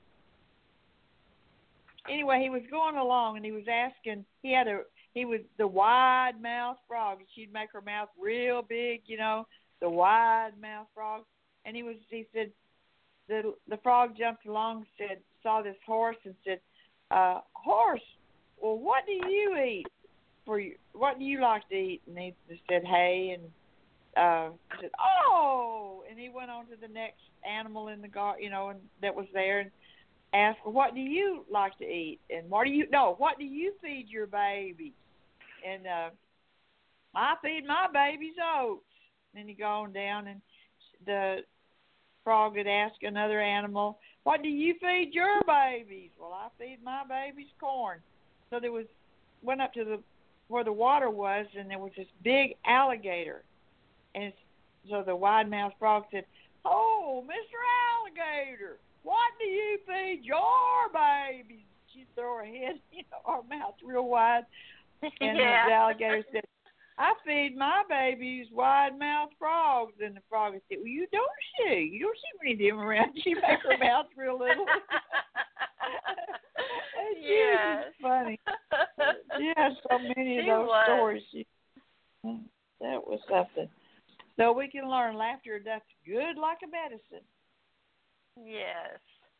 Anyway, he was going along, and he was asking. He was the wide mouth frog. She'd make her mouth real big, the wide mouth frog. And he said, the frog jumped along, saw this horse, and said, horse, well, what do you eat? What do you like to eat? And he said, hay. And he said, oh, and he went on to the next animal in the garden, and that was there, and asked, well, what do you like to eat? And what do you feed your babies? And I feed my babies oats. And he go on down, and the frog would ask another animal, what do you feed your babies? Well, I feed my babies corn. So went up to where the water was, and there was this big alligator. And so the wide mouth frog said, oh, Mr. Alligator, what do you feed your babies? She'd throw her head, her mouth real wide. And the alligator said, I feed my babies wide-mouthed frogs. And the frog said, well, you don't see many of them around. She make her mouth real little. Yes. It's funny. She has so many of those stories. That was something. So we can learn laughter. That's good like a medicine. Yes.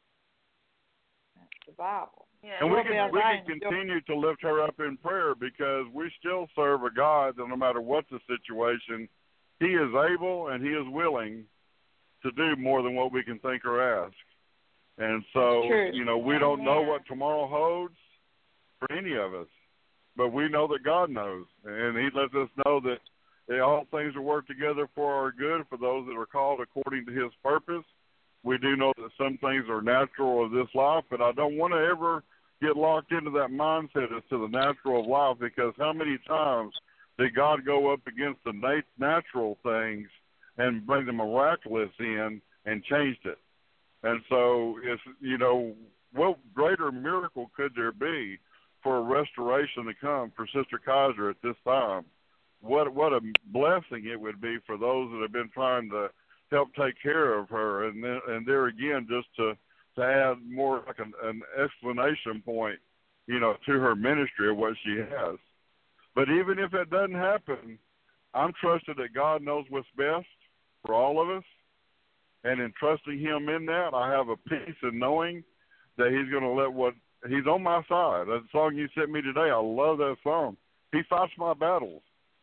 That's the Bible. Yes. And we can continue to lift her up in prayer, because we still serve a God that no matter what the situation, He is able and He is willing to do more than what we can think or ask. And so, we don't know what tomorrow holds for any of us, but we know that God knows, and He lets us know that all things will work together for our good for those that are called according to His purpose. We do know that some things are natural of this life, but I don't want to ever get locked into that mindset as to the natural of life, because how many times did God go up against the natural things and bring the miraculous in and changed it? And so, it's, what greater miracle could there be for a restoration to come for Sister Kaiser at this time? What a blessing it would be for those that have been trying to help take care of her, and there again, just to add more like an explanation point, to her ministry of what she has. But even if it doesn't happen, I'm trusting that God knows what's best for all of us, and in trusting Him in that, I have a peace in knowing that He's going to He's on my side. That song you sent me today, I love that song. He fights my battles.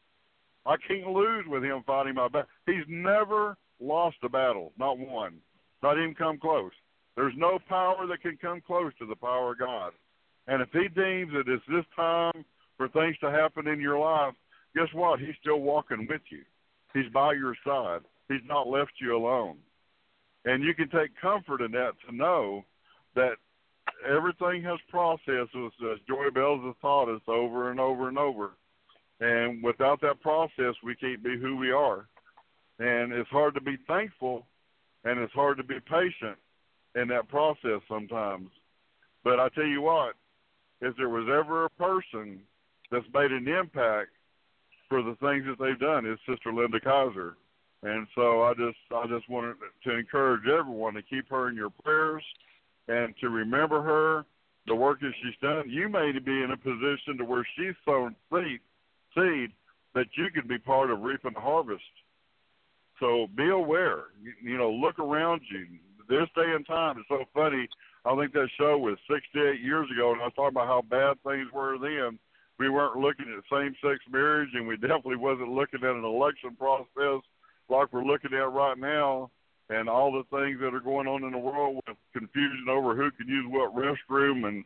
I can't lose with Him fighting my battle. He's never lost a battle, not one, not even come close. There's no power that can come close to the power of God. And if He deems that it's this time for things to happen in your life, guess what? He's still walking with you. He's by your side. He's not left you alone. And you can take comfort in that, to know that everything has processes, as Joy Bells has taught us over and over and over. And without that process, we can't be who we are. And it's hard to be thankful, and it's hard to be patient in that process sometimes. But I tell you what, if there was ever a person that's made an impact for the things that they've done is Sister Linda Kaiser. And so I just wanted to encourage everyone to keep her in your prayers and to remember her, the work that she's done. You may be in a position to where she's sown seed that you could be part of reaping the harvest. So be aware. Look around you. This day and time is so funny. I think that show was 68 years ago, and I was talking about how bad things were then. We weren't looking at same-sex marriage, and we definitely wasn't looking at an election process like we're looking at right now, and all the things that are going on in the world with confusion over who can use what restroom, and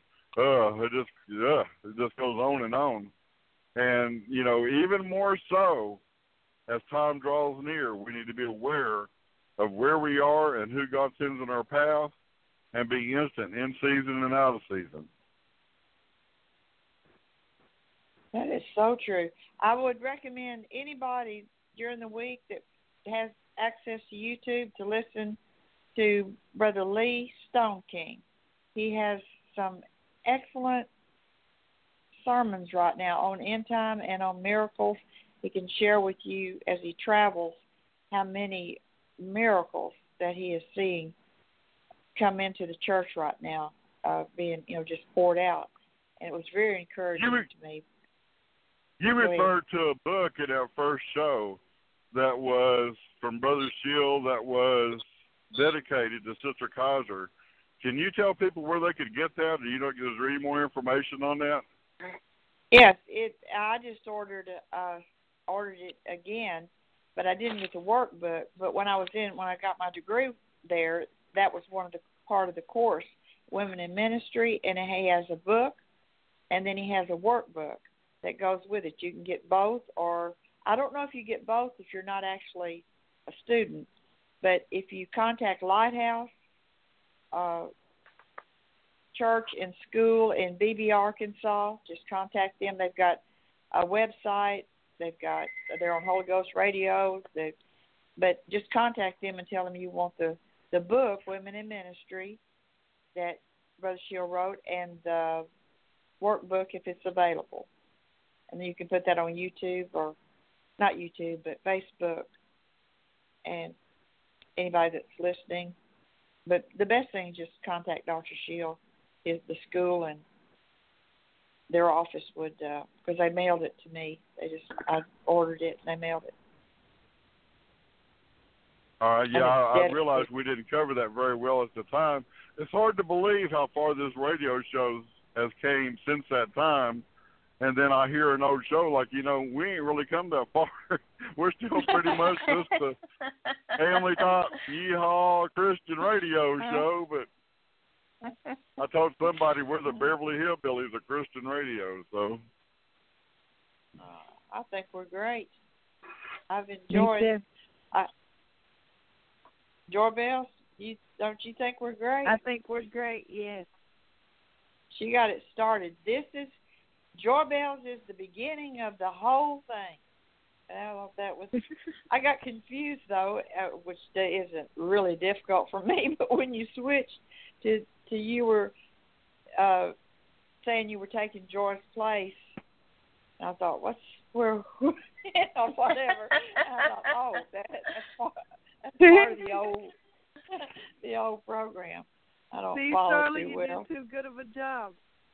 it just goes on and on. And, even more so, as time draws near, we need to be aware of where we are and who God sends in our path and be instant, in season and out of season. That is so true. I would recommend anybody during the week that has access to YouTube to listen to Brother Lee Stone King. He has some excellent sermons right now on end time and on miracles. He can share with you as he travels how many miracles that he is seeing come into the church right now, being just poured out, and it was very encouraging to me. You referred to a book in our first show that was from Brother Shield that was dedicated to Sister Kaiser. Can you tell people where they could get that? Is there any more information on that? Yes, I just ordered it again, but I didn't get the workbook. But when I got my degree there, that was part of the course, Women in Ministry, and he has a book, and then he has a workbook that goes with it. You can get both, or I don't know if you get both if you're not actually a student, but if you contact Lighthouse Church and School in Beebe, Arkansas, just contact them. They've got a website. They're on Holy Ghost Radio. But just contact them and tell them you want the book, Women in Ministry, that Brother Shield wrote, and the workbook if it's available. And then you can put that on YouTube, or not YouTube, but Facebook, and anybody that's listening. But the best thing is just contact Dr. Shield, is the school, and their office would, because they mailed it to me. I ordered it, and they mailed it. All right, I realized we didn't cover that very well at the time. It's hard to believe how far this radio show has came since that time. And then I hear an old show like, we ain't really come that far. We're still pretty much just a family type, yeehaw Christian radio show. But I told somebody we're the Beverly Hillbillies of Christian radio. So I think we're great. I've enjoyed. Jorbell, don't you think we're great? I think we're great. Yes. She got it started. Jorbell's is the beginning of the whole thing. I don't know if that was. I got confused though, which isn't really difficult for me. But when you switched to you were saying you were taking Joy's place, and I thought, whatever. And I thought, that's part of the old program. I don't follow Charlie, too well. You did too good of a job.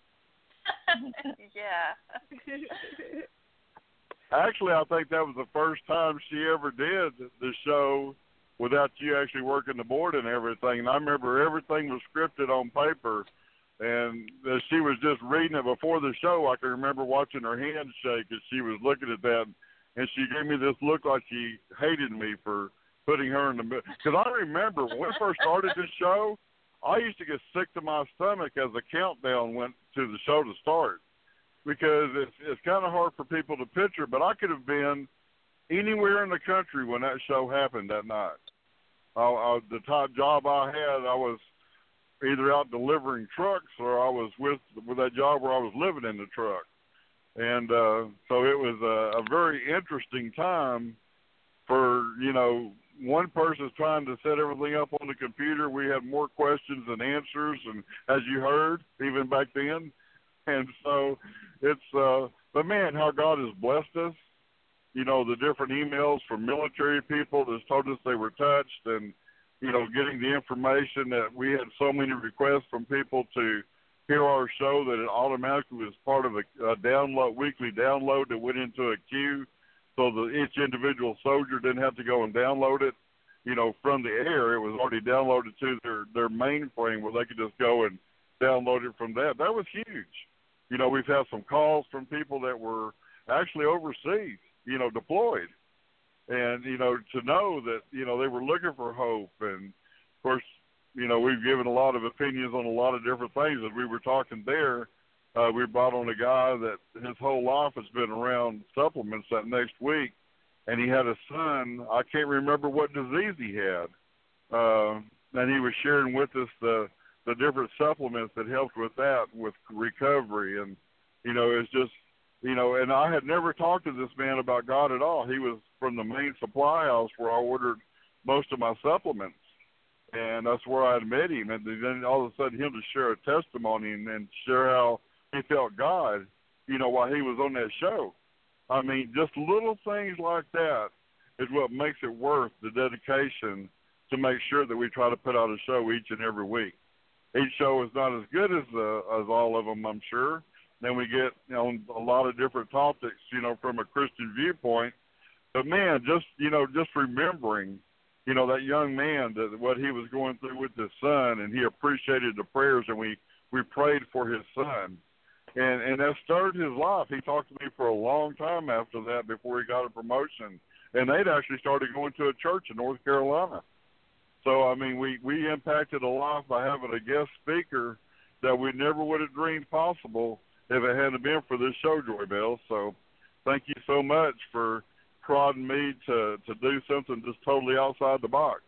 Yeah. Actually, I think that was the first time she ever did the show without you actually working the board and everything. And I remember everything was scripted on paper, and she was just reading it before the show. I can remember watching her hands shake as she was looking at that, and she gave me this look like she hated me for putting her in the middle. Because I remember when we first started this show, I used to get sick to my stomach as the countdown went to the show to start, because it's kind of hard for people to picture, but I could have been anywhere in the country when that show happened that night. The top job I had, I was either out delivering trucks or I was with that job where I was living in the truck. And so it was a very interesting time for, one person's trying to set everything up on the computer. We had more questions than answers, and as you heard, even back then. And so it's, but man, how God has blessed us. the different emails from military people that told us they were touched, and, getting the information that we had so many requests from people to hear our show that it automatically was part of a weekly download that went into a queue, so that each individual soldier didn't have to go and download it, from the air. It was already downloaded to their mainframe where they could just go and download it from that. That was huge. We've had some calls from people that were actually overseas, deployed. And, to know that, they were looking for hope. And, of course, we've given a lot of opinions on a lot of different things. As we were talking there, we brought on a guy that his whole life has been around supplements that next week. And he had a son, I can't remember what disease he had. And he was sharing with us the different supplements that helped with that, with recovery. And, it's just, and I had never talked to this man about God at all. He was from the main supply house where I ordered most of my supplements. And that's where I had met him. And then all of a sudden him to share a testimony and share how he felt God, while he was on that show. I mean, just little things like that is what makes it worth the dedication to make sure that we try to put out a show each and every week. Each show is not as good as all of them, I'm sure. Then we get on a lot of different topics, from a Christian viewpoint. But man, just remembering, that young man, that what he was going through with his son, and he appreciated the prayers, and we prayed for his son. And that started his life. He talked to me for a long time after that before he got a promotion. And they'd actually started going to a church in North Carolina. So, I mean, we impacted a life by having a guest speaker that we never would have dreamed possible if it hadn't been for this show, Joy Bell. So thank you so much for prodding me to do something just totally outside the box.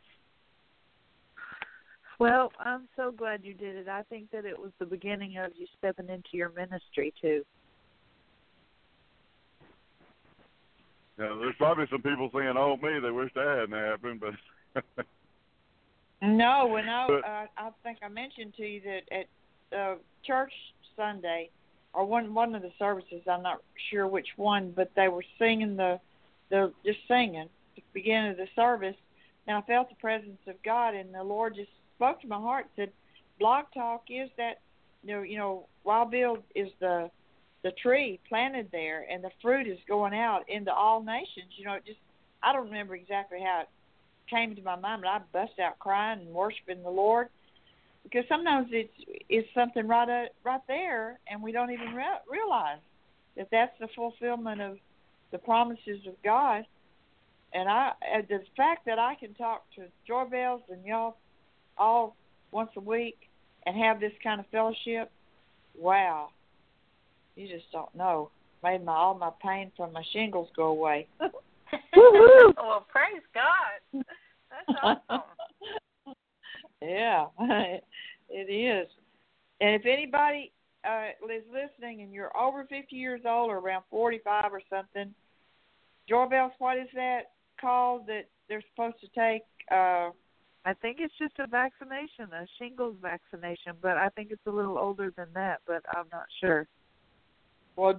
Well, I'm so glad you did it. I think that it was the beginning of you stepping into your ministry, too. Yeah, there's probably some people saying, oh, me, they wish that hadn't happened, but... No, I think I mentioned to you that at church Sunday, or one of the services, I'm not sure which one, but they were singing just singing at the beginning of the service, and I felt the presence of God, and the Lord just spoke to my heart and said, Blog Talk is that, Wild Bill is the tree planted there, and the fruit is going out into all nations. I don't remember exactly how it came to my mind, but I bust out crying and worshiping the Lord, because sometimes it's something right there, and we don't even realize that that's the fulfillment of the promises of God. And the fact that I can talk to Joy Bells and y'all all once a week and have this kind of fellowship, wow, you just don't know. Made all my pain from my shingles go away. Well, praise God. That's awesome. Yeah, it is. And if anybody is listening and you're over 50 years old or around 45 or something, Joy Bells, what is that called that they're supposed to take? I think it's just a vaccination, a shingles vaccination, but I think it's a little older than that, but I'm not sure. Well,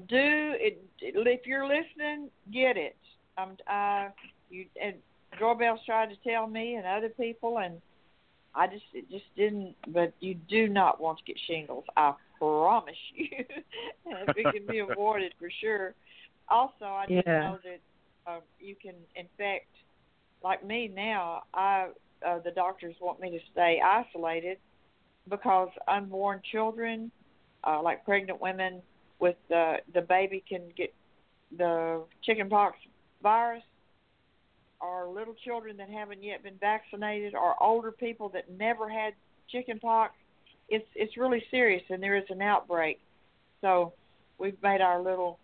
if you're listening, get it. And Joy Bells tried to tell me and other people, and it just didn't. But you do not want to get shingles, I promise you. If it can be avoided, for sure. Also, I didn't know that you can infect. Like me now, the doctors want me to stay isolated because unborn children, like pregnant women with the baby, can get the chickenpox virus, or little children that haven't yet been vaccinated, or older people that never had chickenpox. It's really serious, and there is an outbreak. So we've made our little.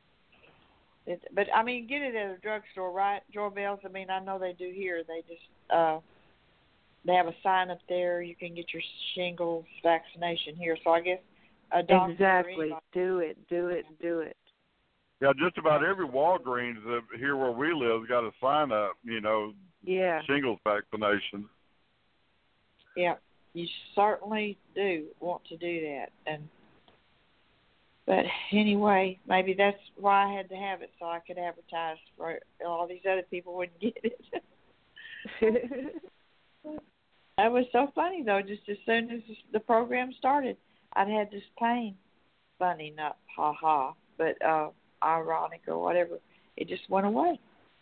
But I mean, get it at a drugstore, right, Joy Bells? I mean, I know they do here. They just they have a sign up there. You can get your shingles vaccination here. So I guess a doctor. Exactly. Do it. Yeah, just about every Walgreens here where we live has got a sign up, shingles vaccination. Yeah, you certainly do want to do that. And But anyway, maybe that's why I had to have it, so I could advertise for all these other people wouldn't get it. That was so funny, though. Just as soon as the program started, I'd had this pain. Funny, not ha-ha, but ironic or whatever. It just went away.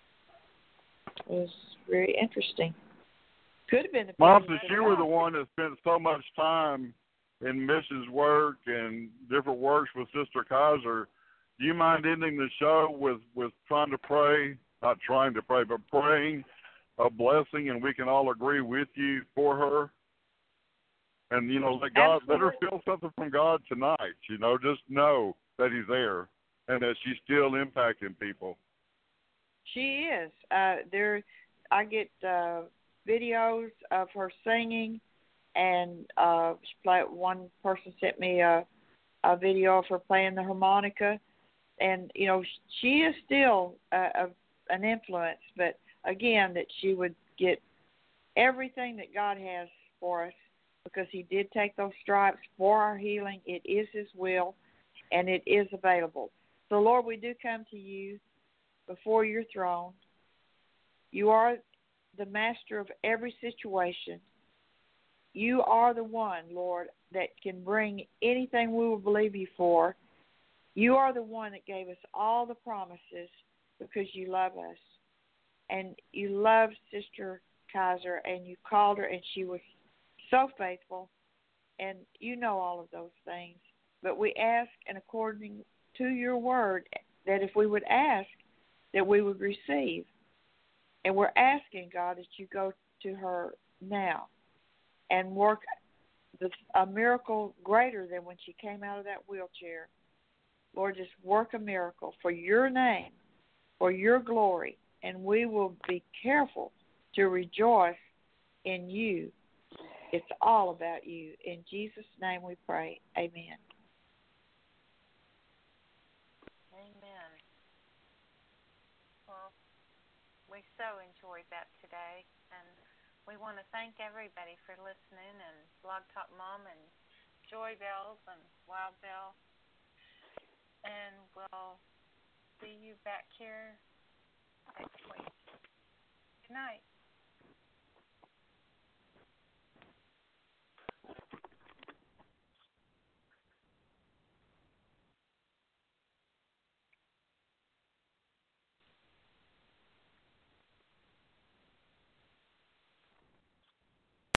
It was very interesting. Could have been the Mom, since you were the one that spent so much time in Mrs. work and different works with Sister Kaiser, do you mind ending the show with trying to pray, not trying to pray, but praying a blessing, and we can all agree with you for her? And, let her feel something from God tonight, just know that he's there and that she's still impacting people. She is. I get videos of her singing, and one person sent me a video of her playing the harmonica, and she is still an influence. But again, that she would get everything that God has for us, because He did take those stripes for our healing. It is His will, and it is available. So, Lord, we do come to you before your throne. You are the master of every situation. You are the one, Lord, that can bring anything we will believe you for. You are the one that gave us all the promises because you love us. And you loved Sister Kaiser, and you called her, and she was so faithful. And you know all of those things. But we ask, and according to your word, that if we would ask, that we would receive. And we're asking, God, that you go to her now and work a miracle greater than when she came out of that wheelchair. Lord, just work a miracle for your name, for your glory, and we will be careful to rejoice in you. It's all about you. In Jesus' name we pray. Amen. Amen. Well, we so enjoyed that today, and we want to thank everybody for listening, and Blog Talk Mom and Joy Bells and Wild Bell, and we'll see you back here next week. Good night.